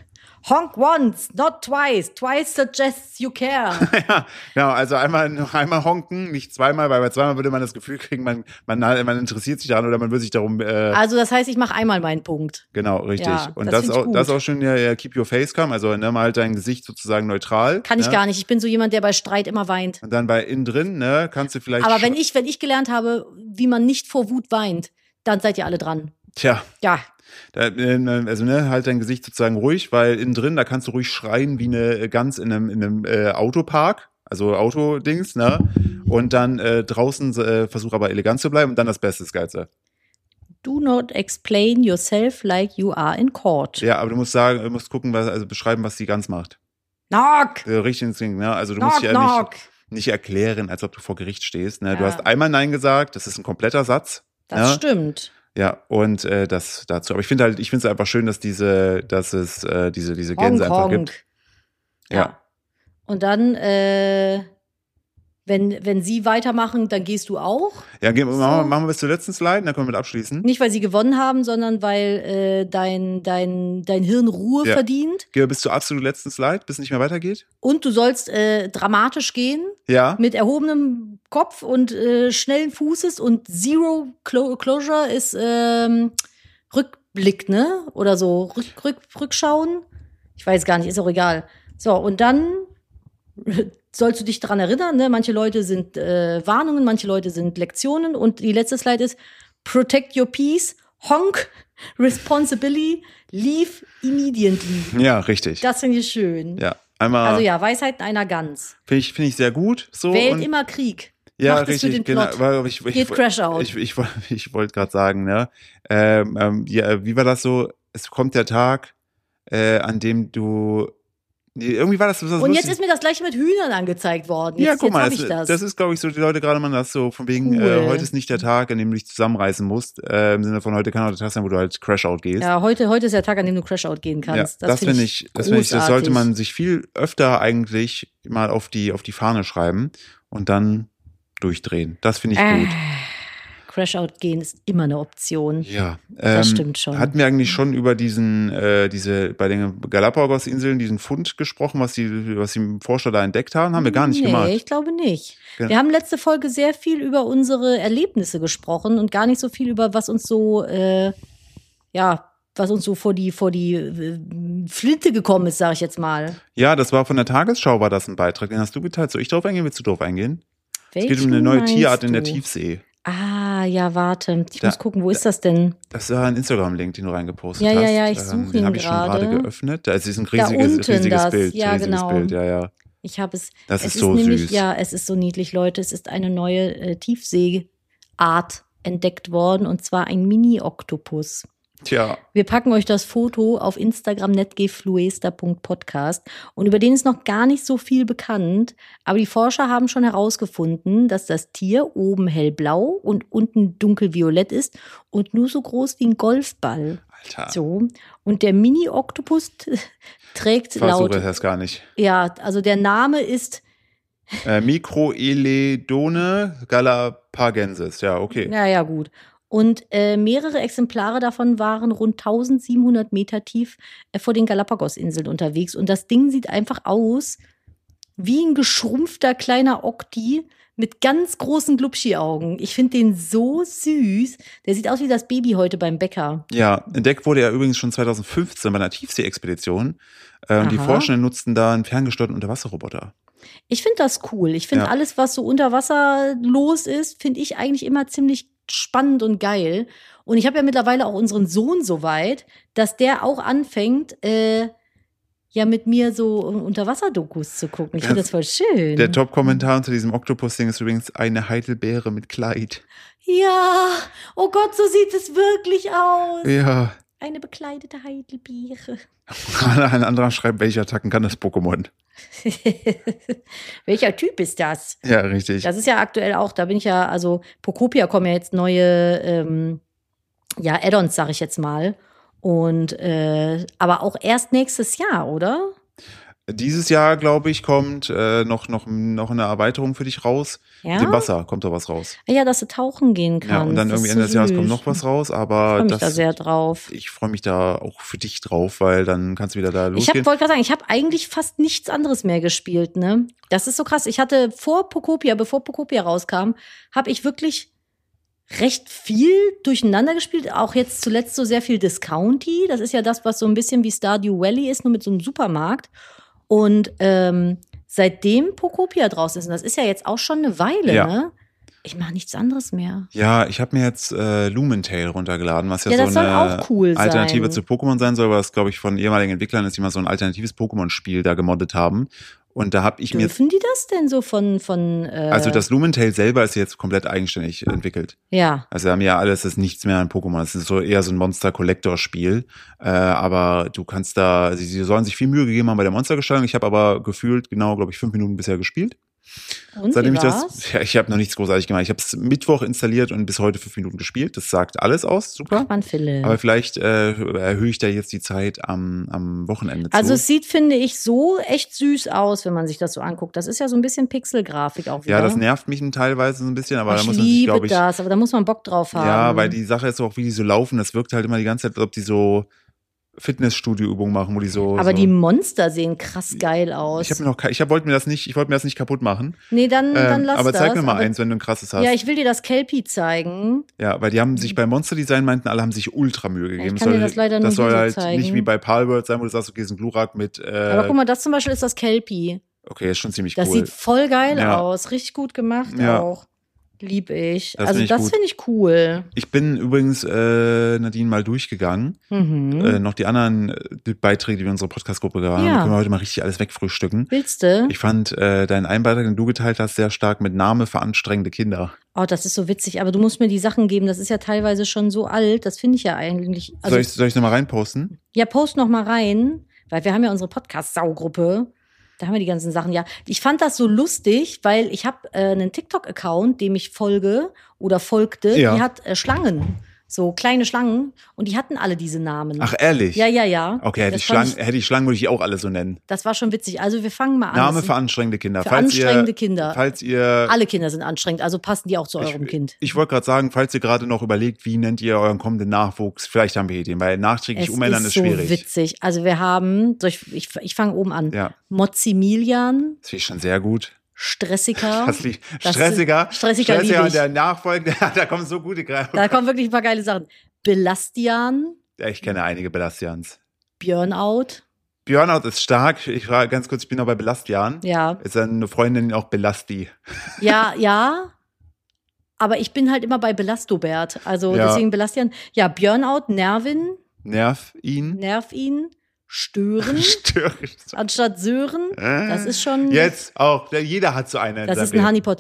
Honk once, not twice. Twice suggests you care. Ja, genau, also einmal honken, nicht zweimal, weil bei zweimal würde man das Gefühl kriegen, man interessiert sich daran oder man will sich darum. Also das heißt, ich mache einmal meinen Punkt. Genau, richtig. Ja, und das ist auch schön, ja, Keep Your Face Calm, also ne, mal halt dein Gesicht sozusagen neutral. Kann ich gar nicht. Ich bin so jemand, der bei Streit immer weint. Und dann bei innen drin, ne, kannst du vielleicht. Aber wenn ich gelernt habe, wie man nicht vor Wut weint, dann seid ihr alle dran. Tja. Ja. Also ne, halt dein Gesicht sozusagen ruhig, weil innen drin, da kannst du ruhig schreien wie eine Gans in einem Autopark, also Autodings, ne? Und dann draußen versuch aber elegant zu bleiben und dann das Beste, das Geilste. Do not explain yourself like you are in court. Ja, aber du musst gucken, beschreiben, was die Gans macht. Knock! Richtig ins Ding, ne? Also du knock, musst ja knock. nicht erklären, als ob du vor Gericht stehst. Ne? Ja. Du hast einmal Nein gesagt, das ist ein kompletter Satz. Das stimmt. Ja, und das dazu. Aber ich finde es einfach schön, dass es diese Gänse einfach gibt. Ja. Und dann, wenn sie weitermachen, dann gehst du auch. Ja, machen wir bis zur letzten Slide, dann können wir mit abschließen. Nicht, weil sie gewonnen haben, sondern weil dein Hirn Ruhe verdient. Gehen wir bis zur absolut letzten Slide, bis es nicht mehr weitergeht. Und du sollst dramatisch gehen. Ja. Mit erhobenem Kopf und schnellen Fußes und Zero Closure ist Rückblick, ne? Oder so Rückschauen. Ich weiß gar nicht, ist auch egal. So, und dann sollst du dich daran erinnern, ne? Manche Leute sind Warnungen, manche Leute sind Lektionen. Und die letzte Slide ist Protect your peace, honk, responsibly, leave immediately. Ja, richtig. Das finde ich schön. Ja, einmal. Also ja, Weisheiten einer Gans. Finde ich sehr gut. So. Wählt immer Krieg. Ja, macht richtig, es für den Plot. Genau. Geht Crash Out. Ich wollte gerade sagen, ne? Ja, wie war das so? Es kommt der Tag, an dem du. Nee, irgendwie war das so. Und jetzt ist mir das gleiche mit Hühnern angezeigt worden. Ja, guck mal, das ist, glaube ich, so, die Leute gerade mal das so, von wegen, cool. heute ist nicht der Tag, an dem du dich zusammenreißen musst. Im Sinne von, heute kann auch der Tag sein, wo du halt Crash-Out gehst. Ja, heute ist der Tag, an dem du Crash-Out gehen kannst. Ja, das finde ich, das sollte man sich viel öfter eigentlich mal auf die Fahne schreiben und dann durchdrehen. Das finde ich gut. Crash-Out gehen ist immer eine Option. Ja, das stimmt schon. Hatten wir eigentlich schon über bei den Galapagos-Inseln diesen Fund gesprochen, was sie im Forscher da entdeckt haben? Haben wir gar nicht gemacht. Nee, ich glaube nicht. Ja. Wir haben letzte Folge sehr viel über unsere Erlebnisse gesprochen und gar nicht so viel über was uns so, was uns so vor die Flinte gekommen ist, sage ich jetzt mal. Ja, das war von der Tagesschau, war das ein Beitrag. Den hast du geteilt. Soll ich drauf eingehen? Willst du drauf eingehen? Es geht um eine neue Tierart in der Tiefsee. Ah, ja, warte. Ich muss gucken, wo ist das denn? Das ist ein Instagram-Link, den du reingepostet hast. Ja, ich suche ihn gerade. Den habe ich schon gerade geöffnet. Es ist ein riesiges Bild. Ja, genau. Bild, ja. Ich habe es. Das ist so süß. Ja, es ist so niedlich, Leute. Es ist eine neue Tiefseeart entdeckt worden, und zwar ein Mini-Oktopus. Tja. Wir packen euch das Foto auf Instagram netgefluester.podcast, und über den ist noch gar nicht so viel bekannt, aber die Forscher haben schon herausgefunden, dass das Tier oben hellblau und unten dunkelviolett ist und nur so groß wie ein Golfball. Alter. So. Und der Mini-Oktopus trägt laut. Versuche das gar nicht. Ja, also der Name ist Microeledone galapagensis. Ja, okay. Ja, gut. Und mehrere Exemplare davon waren rund 1700 Meter tief vor den Galapagos-Inseln unterwegs. Und das Ding sieht einfach aus wie ein geschrumpfter kleiner Okti mit ganz großen Glubschi-Augen. Ich finde den so süß. Der sieht aus wie das Baby heute beim Bäcker. Ja, entdeckt wurde er übrigens schon 2015 bei einer Tiefsee-Expedition. Die Forschenden nutzten da einen ferngesteuerten Unterwasserroboter. Ich finde das cool. Ich finde alles, was so unter Wasser los ist, finde ich eigentlich immer ziemlich spannend und geil. Und ich habe ja mittlerweile auch unseren Sohn so weit, dass der auch anfängt, mit mir so Unterwasser-Dokus zu gucken. Ich finde das voll schön. Der Top-Kommentar unter diesem Oktopus-Ding ist übrigens eine Heidelbeere mit Kleid. Ja, oh Gott, so sieht es wirklich aus. Ja. Eine bekleidete Heidelbeere. Ein anderer schreibt, welche Attacken kann das Pokémon? Welcher Typ ist das? Ja, richtig. Das ist ja aktuell auch, da bin ich ja, also Pokopia kommen ja jetzt neue Add-ons, sag ich jetzt mal. Und aber auch erst nächstes Jahr, oder? Dieses Jahr, glaube ich, kommt noch eine Erweiterung für dich raus. Ja? Mit dem Wasser kommt da was raus. Ja, dass du tauchen gehen kannst. Ja, und dann irgendwie Ende des Jahres kommt noch was raus, aber ich freue mich da sehr drauf. Ich freue mich da auch für dich drauf, weil dann kannst du wieder da losgehen. Ich wollte gerade sagen, ich habe eigentlich fast nichts anderes mehr gespielt, ne? Das ist so krass. Ich hatte bevor Pokopia rauskam, habe ich wirklich recht viel durcheinander gespielt. Auch jetzt zuletzt so sehr viel Discounty. Das ist ja das, was so ein bisschen wie Stardew Valley ist, nur mit so einem Supermarkt. Und seitdem Pokopia draußen ist, und das ist ja jetzt auch schon eine Weile, ne? Ich mache nichts anderes mehr. Ja, ich habe mir jetzt Lumentale runtergeladen, was das so soll eine auch cool Alternative sein. zu Pokémon sein soll, was, glaube ich, von ehemaligen Entwicklern ist, die mal so ein alternatives Pokémon-Spiel da gemoddet haben. Und da habe ich Dürfen die das denn so von Also das Lumentale selber ist jetzt komplett eigenständig entwickelt. Ja. Also wir haben ja alles, das ist nichts mehr an Pokémon. Das ist so eher so ein Monster-Collector-Spiel. Aber du kannst da, sie sollen sich viel Mühe gegeben haben bei der Monstergestaltung. Ich habe aber gefühlt genau, glaube ich, 5 Minuten bisher gespielt. Und seitdem wie ich war's? ich habe noch nichts großartig gemacht. Ich habe es Mittwoch installiert und bis heute 5 Minuten gespielt. Das sagt alles aus, super. Ach, Mann, Philipp. Aber vielleicht erhöhe ich da jetzt die Zeit am Wochenende zu. Also es sieht, finde ich, so echt süß aus, wenn man sich das so anguckt. Das ist ja so ein bisschen Pixelgrafik auch wieder. Ja, das nervt mich teilweise so ein bisschen, aber da muss man sich, liebe glaube ich, das, aber da muss man Bock drauf haben. ja, weil die Sache ist auch, wie die so laufen. Das wirkt halt immer die ganze Zeit, als ob die so Fitnessstudio-Übungen machen, wo die so. Aber so die Monster sehen krass geil aus. Ich wollte mir das nicht kaputt machen. Nee, dann lass aber das. zeig mir mal eins, wenn du ein krasses hast. Ja, ich will dir das Kelpie zeigen. Ja, weil die haben sich bei Monster Design meinten, alle haben sich ultra Mühe gegeben. Ich kann dir das leider nur das soll hier so halt zeigen. nicht wie bei Palworld sein, wo du sagst, okay, ist ein Glurak mit. Aber guck mal, das zum Beispiel ist das Kelpie. Okay, ist schon ziemlich Das cool. sieht voll geil Ja. aus. Richtig gut gemacht Ja. auch. Lieb ich. Das Also find ich das gut. finde ich cool. Ich bin übrigens, Nadine, mal durchgegangen. Noch die anderen Beiträge, die wir in unserer Podcast-Gruppe haben. Ja. Können wir heute mal richtig alles wegfrühstücken. Willst du? Ich fand deinen einen Beitrag, den du geteilt hast, sehr stark mit Name für anstrengende Kinder. Oh, das ist so witzig. Aber du musst mir die Sachen geben. Das ist ja teilweise schon so alt. Das finde ich ja eigentlich. Also, Soll ich nochmal reinposten? ja, post noch mal rein. Weil wir haben ja unsere Podcast-Saugruppe. Da haben wir die ganzen Sachen. Ja, ich fand das so lustig, weil ich habe einen TikTok-Account, dem ich folge oder folgte. Ja. Die hat Schlangen. So kleine Schlangen. Und die hatten alle diese Namen. Ach, ehrlich? Ja. Okay, hätte Das ich Schlangen, würde ich auch alle so nennen. Das war schon witzig. Also wir fangen mal an. Name für anstrengende Kinder. für anstrengende Kinder. Falls ihr. Alle Kinder sind anstrengend, also passen die auch zu eurem Kind. Ich wollte gerade sagen, falls ihr gerade noch überlegt, wie nennt ihr euren kommenden Nachwuchs, vielleicht haben wir Ideen, weil nachträglich umändern ist so schwierig. Witzig. Also wir haben, ich fange oben an. Ja. Mozimilian, Das finde ich schon sehr gut. Stressiger. Stressiger liebe und ich. der Nachfolger, da kommen so gute Greifen. Da kommen wirklich ein paar geile Sachen. Belastian, Ja, ich kenne einige Belastians. Burnout. Burnout ist stark. Ich frage ganz kurz, ich bin noch bei Belastian. Ja. Ist eine Freundin auch Belasti? Ja. Aber ich bin halt immer bei Belastobert. Also Ja. deswegen Belastian. Ja, Burnout, Nerv ihn, stören, Störrisch. anstatt Sören. Das ist schon. Jetzt auch. Jeder hat so eine. in Das seinem ist ein Leben. Honeypot.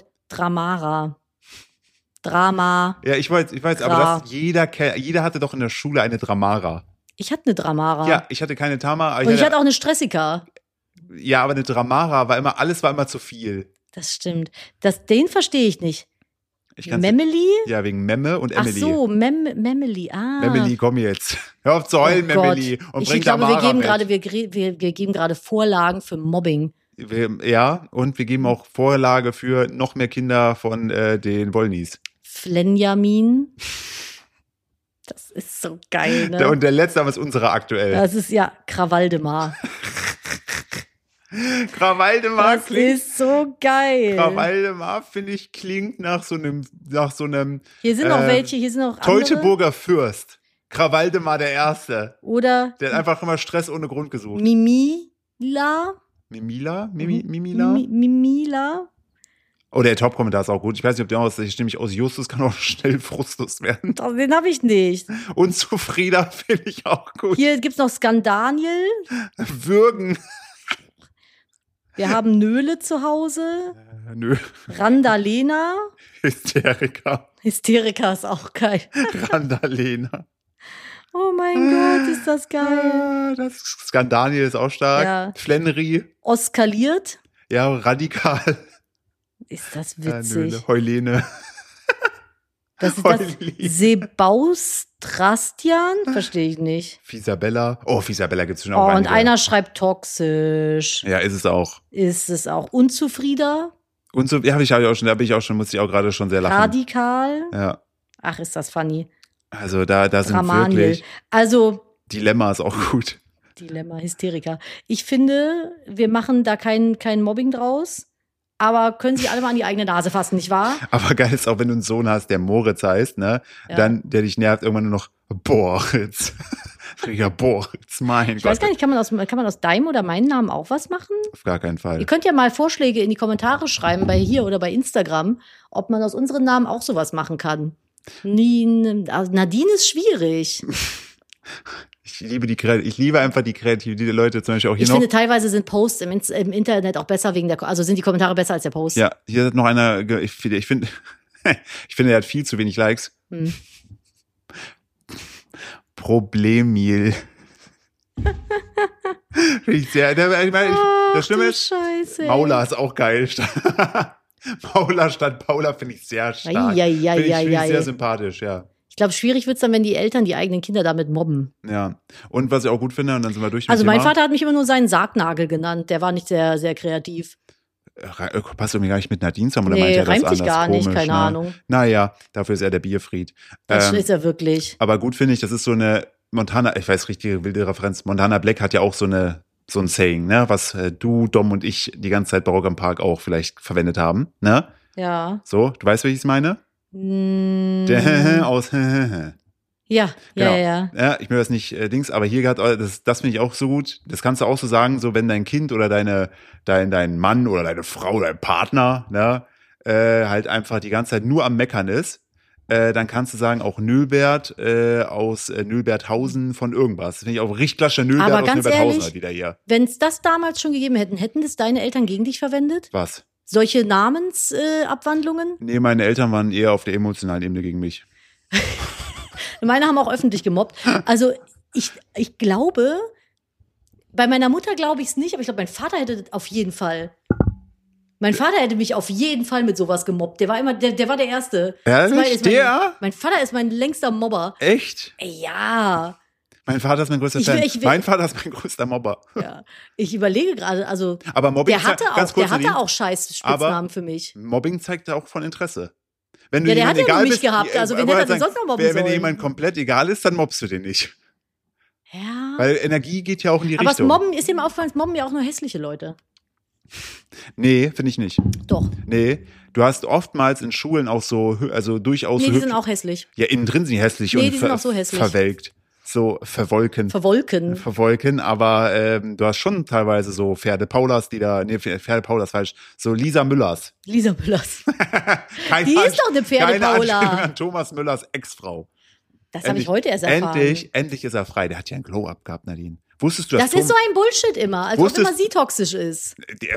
Drama. Ja, ich weiß, aber jeder hatte doch in der Schule eine Dramara. Ich hatte eine Dramara. Ja, ich hatte keine Tama. Und ich hatte auch eine Stressica. Ja, aber eine Dramara alles war immer zu viel. Das stimmt. Den verstehe ich nicht. Ich kann's- Memeli? Ja, wegen Memme und Ach Emily. so, Memeli. Ah. Memeli, komm jetzt. Hör auf zu heulen, Oh Gott. Memeli. Und Ich bring glaube, Tamara wir geben gerade Vorlagen für Mobbing. Ja, und wir geben auch Vorlage für noch mehr Kinder von den Wollnies. Flenjamin. Das ist so geil, ne? Und der letzte aber ist unsere aktuell. Das ist ja Krawaldemar. Krawaldemar Das ist so geil. Krawaldemar, finde ich, klingt nach so einem Hier sind noch welche, hier sind noch andere. Teutoburger Fürst. Krawaldemar der Erste. Oder Der hat einfach immer Stress ohne Grund gesucht. Mimila. Mimila? Mimila. Oh, der Top-Kommentar ist auch gut. Ich weiß nicht, ob der nämlich aus Justus kann auch schnell Frustus werden. Den habe ich nicht. Und Zufrieda finde ich auch gut. Hier gibt's noch Skandaniel. Würgen. Wir haben Nöle zu Hause. Nö. Randalena. Hysteriker. Hysterika ist auch geil. Randalena. Oh mein Gott, ist das geil. Das Skandaniel ist auch stark. Ja. Flannery. Oskaliert. Ja, radikal. Ist das Ja, witzig. Nöle. Heulene. Das ist das Olli. Sebaustrastian? Verstehe ich nicht. Fisabella. Oh, Fisabella gibt es schon Oh, auch und einige. einer schreibt toxisch. Ja, ist es auch. Ist es auch unzufrieder? Und so, ja, musste ich auch gerade schon sehr lachen. Radikal? Ja, Ach, ist das funny. also da sind Dramaniel. wirklich, Also, Dilemma ist auch gut. Dilemma, Hysteriker. Ich finde, wir machen da kein Mobbing draus, aber können sich alle mal an die eigene Nase fassen, nicht wahr? Aber geil ist auch, wenn du einen Sohn hast, der Moritz heißt, ne? Ja. Dann, der dich nervt, irgendwann nur noch Boritz. Ja, Boritz, mein Ich weiß Gott. gar nicht, kann man aus deinem oder meinem Namen auch was machen? Auf gar keinen Fall. Ihr könnt ja mal Vorschläge in die Kommentare schreiben, bei hier oder bei Instagram, ob man aus unseren Namen auch sowas machen kann. Also Nadine ist schwierig. Ich liebe einfach die Kreativität der Leute, zum Beispiel auch hier Ich noch. finde, teilweise sind Posts im Internet auch besser also sind die Kommentare besser als der Post. Ja, hier hat noch einer, ich finde, er hat viel zu wenig Likes. Hm. Problemil. Finde ich sehr, das Schlimme du ist, Scheiße, ey. Maula ist auch geil. Maula statt Paula finde ich sehr stark. Finde ich sehr sympathisch, ja. Ich glaube, schwierig wird es dann, wenn die Eltern die eigenen Kinder damit mobben. Ja. Und was ich auch gut finde, und dann sind wir durch. Also mein Vater hat mich immer nur seinen Sargnagel genannt. Der war nicht sehr, sehr kreativ. Passt irgendwie gar nicht mit Nadine zusammen, oder Nee, meint er das reimt sich anders? gar nicht, Komisch, keine ne? Ahnung. Naja, dafür ist er der Bierfried. Das ist er wirklich. Aber gut finde ich, das ist so eine Montana, ich weiß, richtige wilde Referenz. Montana Black hat ja auch so ein Saying, ne, was du, Dom und ich die ganze Zeit bei Rock am Park auch vielleicht verwendet haben, ne? Ja. So, du weißt, welches ich meine? Der aus Ja, Genau. ja. Ja, ich will das nicht Dings, aber hier das finde ich auch so gut. Das kannst du auch so sagen, so wenn dein Kind oder dein Mann oder deine Frau, dein Partner, ne, halt einfach die ganze Zeit nur am Meckern ist, dann kannst du sagen, auch Nülbert aus Nülberthausen von irgendwas. Das finde ich auch richtig klasse, Nülbert Aber aus ganz Nülberthausen ehrlich, halt wieder hier. Wenn es das damals schon gegeben hätten das deine Eltern gegen dich verwendet? Was? Solche Namensabwandlungen? Nee, meine Eltern waren eher auf der emotionalen Ebene gegen mich. Meine haben auch öffentlich gemobbt. Also ich glaube, bei meiner Mutter glaube ich es nicht, aber ich glaube, mein Vater hätte das auf jeden Fall. Mein Vater hätte mich auf jeden Fall mit sowas gemobbt. Der war immer, der war der Erste. Ehrlich? Mein Vater ist mein längster Mobber. Echt? Ja. Mein Vater ist mein größter Fan. Mein Vater ist mein größter Mobber. Ja. Ich überlege gerade, also aber Mobbing der hatte auch scheiß Spitznamen für mich. Mobbing zeigt auch von Interesse. Wenn du der hat ja nur mich bist, gehabt, also wen hätte er denn sonst noch mobben sollen? Wenn dir jemand komplett egal ist, dann mobbst du den nicht. Ja. Weil Energie geht ja auch in die aber Richtung. Aber Mobben ist ihm aufgefallen, es mobben ja auch nur hässliche Leute. Nee, finde ich nicht. Doch. Nee, du hast oftmals in Schulen auch so, also durchaus Nee, die sind auch hässlich. Ja, innen drin sind die hässlich und die sind auch so hässlich. Verwelkt. So verwolken, aber du hast schon teilweise so Pferde-Paulas, Pferde-Paulas falsch, so Lisa Müllers. Die ist doch eine Pferde-Paula. An Thomas Müllers Ex-Frau. Das habe ich heute erst erfahren. Endlich ist er frei. Der hat ja einen Glow-Up gehabt, Nadine. Wusstest du, das ist so ein Bullshit immer, als ob immer sie toxisch ist.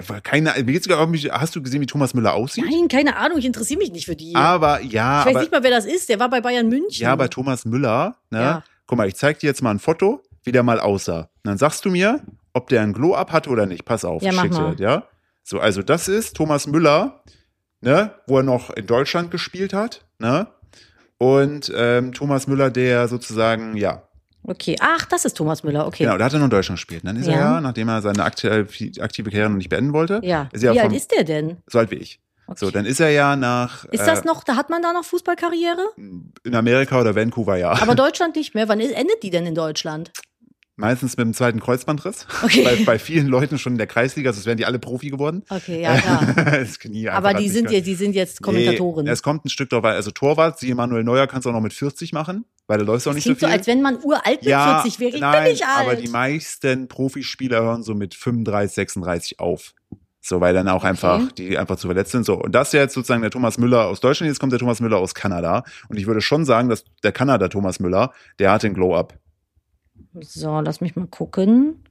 Hast du gesehen, wie Thomas Müller aussieht? Nein, keine Ahnung, ich interessiere mich nicht für die. Aber ja. Ich weiß nicht mal, wer das ist. Der war bei Bayern München. Ja, bei Thomas Müller, ne? Ja. Guck mal, ich zeig dir jetzt mal ein Foto, wie der mal aussah. Und dann sagst du mir, ob der ein Glow-Up hatte oder nicht. Pass auf, ja, ich schick dir das, ja? So, also das ist Thomas Müller, ne, wo er noch in Deutschland gespielt hat, ne? Und Thomas Müller, der sozusagen, ja. Okay, ach, das ist Thomas Müller, okay. Genau, der hat er noch in Deutschland gespielt. Dann ist er ja, nachdem er seine aktive Karriere noch nicht beenden wollte. Ja. Ist er wie alt ist der denn? So alt wie ich. Okay. So, dann ist er ja nach. Ist das noch, da hat man da noch Fußballkarriere? In Amerika oder Vancouver, ja. Aber Deutschland nicht mehr. Wann endet die denn in Deutschland? Meistens mit dem zweiten Kreuzbandriss. Okay. Bei vielen Leuten schon in der Kreisliga, sonst wären die alle Profi geworden. Okay, ja, klar. Das Knie aber die sind jetzt Kommentatoren. Nee, es kommt ein Stück drauf, also Torwart, siehe Manuel Neuer, kannst du auch noch mit 40 machen, weil der läuft auch nicht so viel. Klingt so, als wenn man uralt mit 40 wäre. Ich bin nicht alt. Aber die meisten Profispieler hören so mit 35, 36 auf. So, weil dann auch die einfach zu verletzt sind. So, und das ist ja jetzt sozusagen der Thomas Müller aus Deutschland, jetzt kommt der Thomas Müller aus Kanada. Und ich würde schon sagen, dass der Kanada Thomas Müller, der hat den Glow-Up. So, lass mich mal gucken.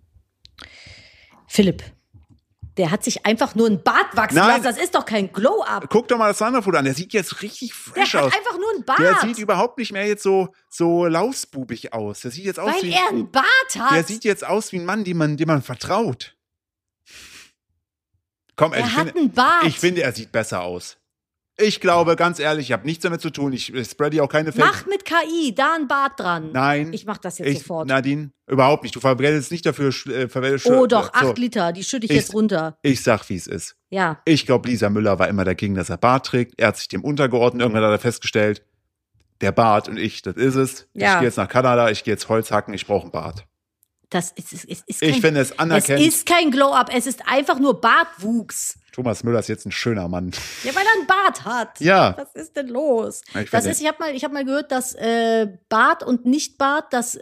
Philipp. Der hat sich einfach nur einen Bart wachsen lassen. Das ist doch kein Glow-Up. Guck doch mal das andere Foto an. Der sieht jetzt richtig fresh aus. Der hat einfach nur einen Bart. Der sieht überhaupt nicht mehr jetzt so lausbubig aus. Der sieht jetzt aus Weil er einen Bart hat. Der sieht jetzt aus wie ein Mann, dem man vertraut. Komm, er hat einen Bart. Ich finde, er sieht besser aus. Ich glaube, ganz ehrlich, ich habe nichts damit zu tun. Ich spreade auch keine Fake. Mach mit KI, da ein Bart dran. Nein. Ich mach das jetzt sofort. Nadine, überhaupt nicht. Du verwendest nicht dafür. Oh doch, 8 Liter, die schütte ich jetzt runter. Ich sag, wie es ist. Ja. Ich glaube, Lisa Müller war immer dagegen, dass er Bart trägt. Er hat sich dem untergeordnet. Irgendwann hat er festgestellt, der Bart und ich, das ist es. Ja. Ich gehe jetzt nach Kanada, ich gehe jetzt Holz hacken, ich brauche einen Bart. Das ist Ich finde es anerkennend. Es ist kein Glow-Up, es ist einfach nur Bartwuchs. Thomas Müller ist jetzt ein schöner Mann. Ja, weil er einen Bart hat. Ja. Was ist denn los? Ich Ich hab mal gehört, dass Bart und Nicht-Bart, dass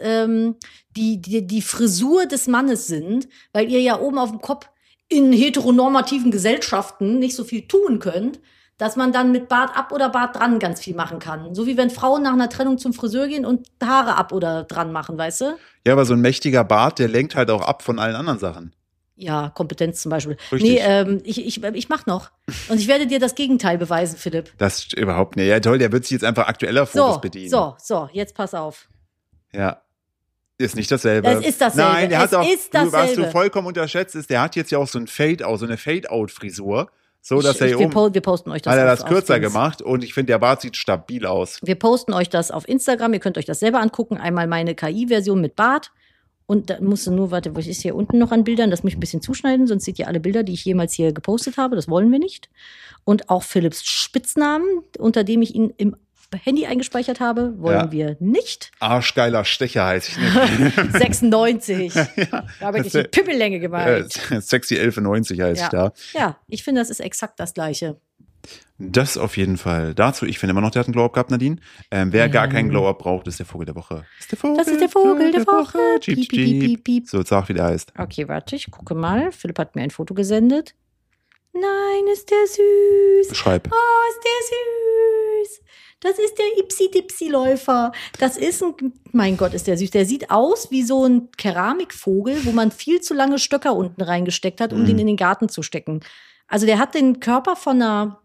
die Frisur des Mannes sind, weil ihr ja oben auf dem Kopf in heteronormativen Gesellschaften nicht so viel tun könnt, dass man dann mit Bart ab oder Bart dran ganz viel machen kann. So wie wenn Frauen nach einer Trennung zum Friseur gehen und Haare ab oder dran machen, weißt du? Ja, aber so ein mächtiger Bart, der lenkt halt auch ab von allen anderen Sachen. Ja, Kompetenz zum Beispiel. Richtig. Nee, ich mach noch. Und ich werde dir das Gegenteil beweisen, Philipp. Das überhaupt nicht. Ja, toll, der wird sich jetzt einfach aktueller Fotos bedienen. So, jetzt pass auf. Ja. Ist nicht dasselbe. Es ist dasselbe. Nein, der hat auch, was du dasselbe. vollkommen unterschätzt ist, der hat jetzt ja auch so ein Fade-out, so eine Fade-out-Frisur. So, dass er wir posten euch das hat er das auf kürzer Dings. gemacht und ich finde, der Bart sieht stabil aus. Wir posten euch das auf Instagram. Ihr könnt euch das selber angucken. Einmal meine KI-Version mit Bart. Und da musst du nur, warte, was ist hier unten noch an Bildern? Das muss ich ein bisschen zuschneiden, sonst seht ihr alle Bilder, die ich jemals hier gepostet habe. Das wollen wir nicht. Und auch Philipps Spitznamen, unter dem ich ihn im Handy eingespeichert habe, wollen wir nicht. Arschgeiler Stecher heißt ich. 96. Da habe ich die Pippellänge gemalt. Sexy 1190 heißt ich da. Ja, ich finde, das ist exakt das Gleiche. Das auf jeden Fall. Dazu, ich finde immer noch, der hat einen Glow-Up gehabt, Nadine. Wer gar keinen Glow-Up braucht, ist der Vogel der Woche. Das ist der Vogel der Woche. Piep, Piep, piep, piep, piep. So, sag, wie der heißt. Okay, warte, ich gucke mal. Philipp hat mir ein Foto gesendet. Nein, ist der süß. Beschreib. Oh, ist der süß. Das ist der Ipsi-Dipsi-Läufer. Das ist mein Gott, ist der süß. Der sieht aus wie so ein Keramikvogel, wo man viel zu lange Stöcker unten reingesteckt hat, um den in den Garten zu stecken. Also der hat den Körper von einer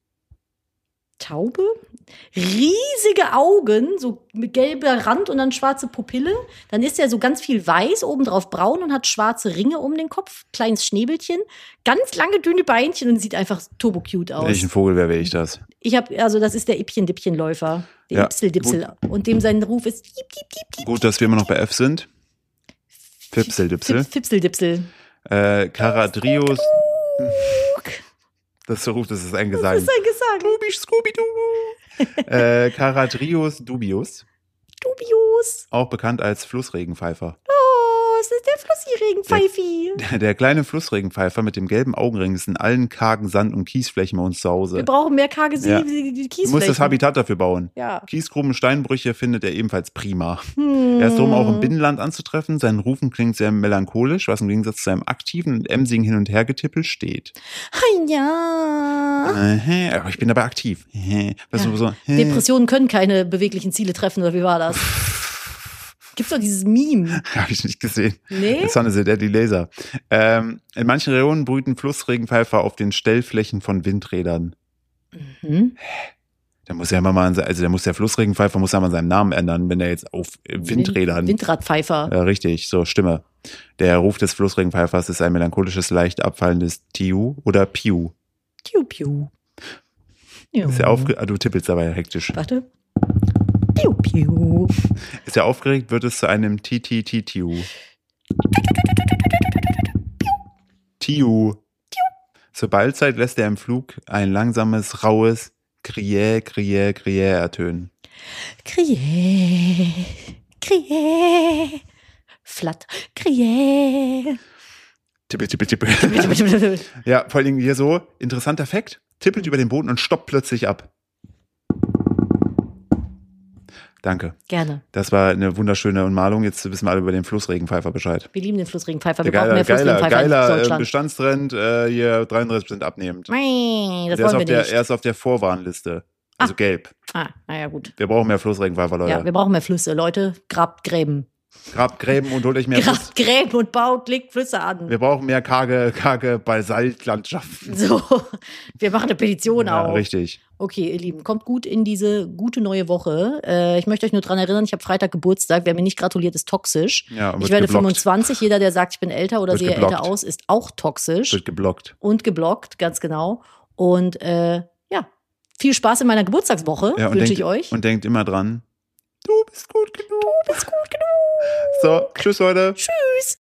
Taube, riesige Augen, so mit gelber Rand und dann schwarze Pupille. Dann ist er so ganz viel weiß, obendrauf braun und hat schwarze Ringe um den Kopf, kleines Schnäbelchen, ganz lange, dünne Beinchen und sieht einfach turbo cute aus. Welchen Vogel wäre ich das? Das ist der Ippchen-Dippchen-Läufer, der Ipsel-Dipsel. Und dem sein Ruf ist Diep, Diep, Diep, Diep. Gut, dass wir immer noch bei F sind. Fipsel-Dipsel. Fipsel-Dipsel. Caradrius. Das ist ein Gesang. Das ist ein Gesang. Scooby-Doo. Caradrius dubius. Dubios. Auch bekannt als Flussregenpfeifer. Oh, es ist der Flossi-Regenpfeifi. Der kleine Flussregenpfeifer mit dem gelben Augenring ist in allen kargen Sand- und Kiesflächen bei uns zu Hause. Wir brauchen mehr karge Kiesflächen. Du musst das Habitat dafür bauen. Ja. Kiesgruben, Steinbrüche findet er ebenfalls prima. Er ist darum auch im Binnenland anzutreffen. Sein Rufen klingt sehr melancholisch, was im Gegensatz zu seinem aktiven und emsigen Hin- und Hergetippel steht. Ja. Aber ich bin dabei aktiv. Depressionen können keine beweglichen Ziele treffen, oder wie war das? Gibt's doch dieses Meme. Habe ich nicht gesehen. Nee? Das war eine Deadly Laser. In manchen Regionen brüten Flussregenpfeifer auf den Stellflächen von Windrädern. Mhm. Da muss ja der Flussregenpfeifer muss ja mal seinen Namen ändern, wenn er jetzt auf Windrädern. Windradpfeifer. Ja, richtig, so Stimme. Der Ruf des Flussregenpfeifers ist ein melancholisches, leicht abfallendes Tiu oder Piu. Piu, piu. Ist er du tippelst dabei hektisch. Warte. Piu, piu. Ist er aufgeregt, wird es zu einem Ti-Ti-Ti-Tiu. Tiu. Zur Ballzeit lässt er im Flug ein langsames, raues Kriä, Kriä, Kriä ertönen. Kriä, Kriä, flatt, Kriä. Tippel, tippel, tippel. Ja, vor allem hier so, interessanter Fakt, tippelt über den Boden und stoppt plötzlich ab. Danke. Gerne. Das war eine wunderschöne Ummalung. Jetzt wissen wir alle über den Flussregenpfeifer Bescheid. Wir lieben den Flussregenpfeifer. Wir brauchen mehr Flussregenpfeifer in Deutschland. Bestandstrend, hier 33% abnehmend. Das wollen wir nicht. Er ist auf der Vorwarnliste. Also gelb. Naja, gut. Wir brauchen mehr Flussregenpfeifer, Leute. Ja, wir brauchen mehr Flüsse. Leute, grabt Gräben. Grabt Gräben und holt euch mehr Flüsse. Grabt Gräben und baut, legt Flüsse an. Wir brauchen mehr karge Basaltlandschaften. So, wir machen eine Petition Ja, auch. richtig. Okay, ihr Lieben, kommt gut in diese gute neue Woche. Ich möchte euch nur dran erinnern, ich habe Freitag Geburtstag. Wer mir nicht gratuliert, ist toxisch. Ja, ich werde geblockt. 25. Jeder, der sagt, ich bin älter oder Wird sehe geblockt. älter aus, ist auch toxisch. Wird geblockt. Und geblockt, ganz genau. Und Viel Spaß in meiner Geburtstagswoche, Ja, wünsche ich euch. Und denkt immer dran, du bist gut genug. Du bist gut genug. So, tschüss Leute. Tschüss.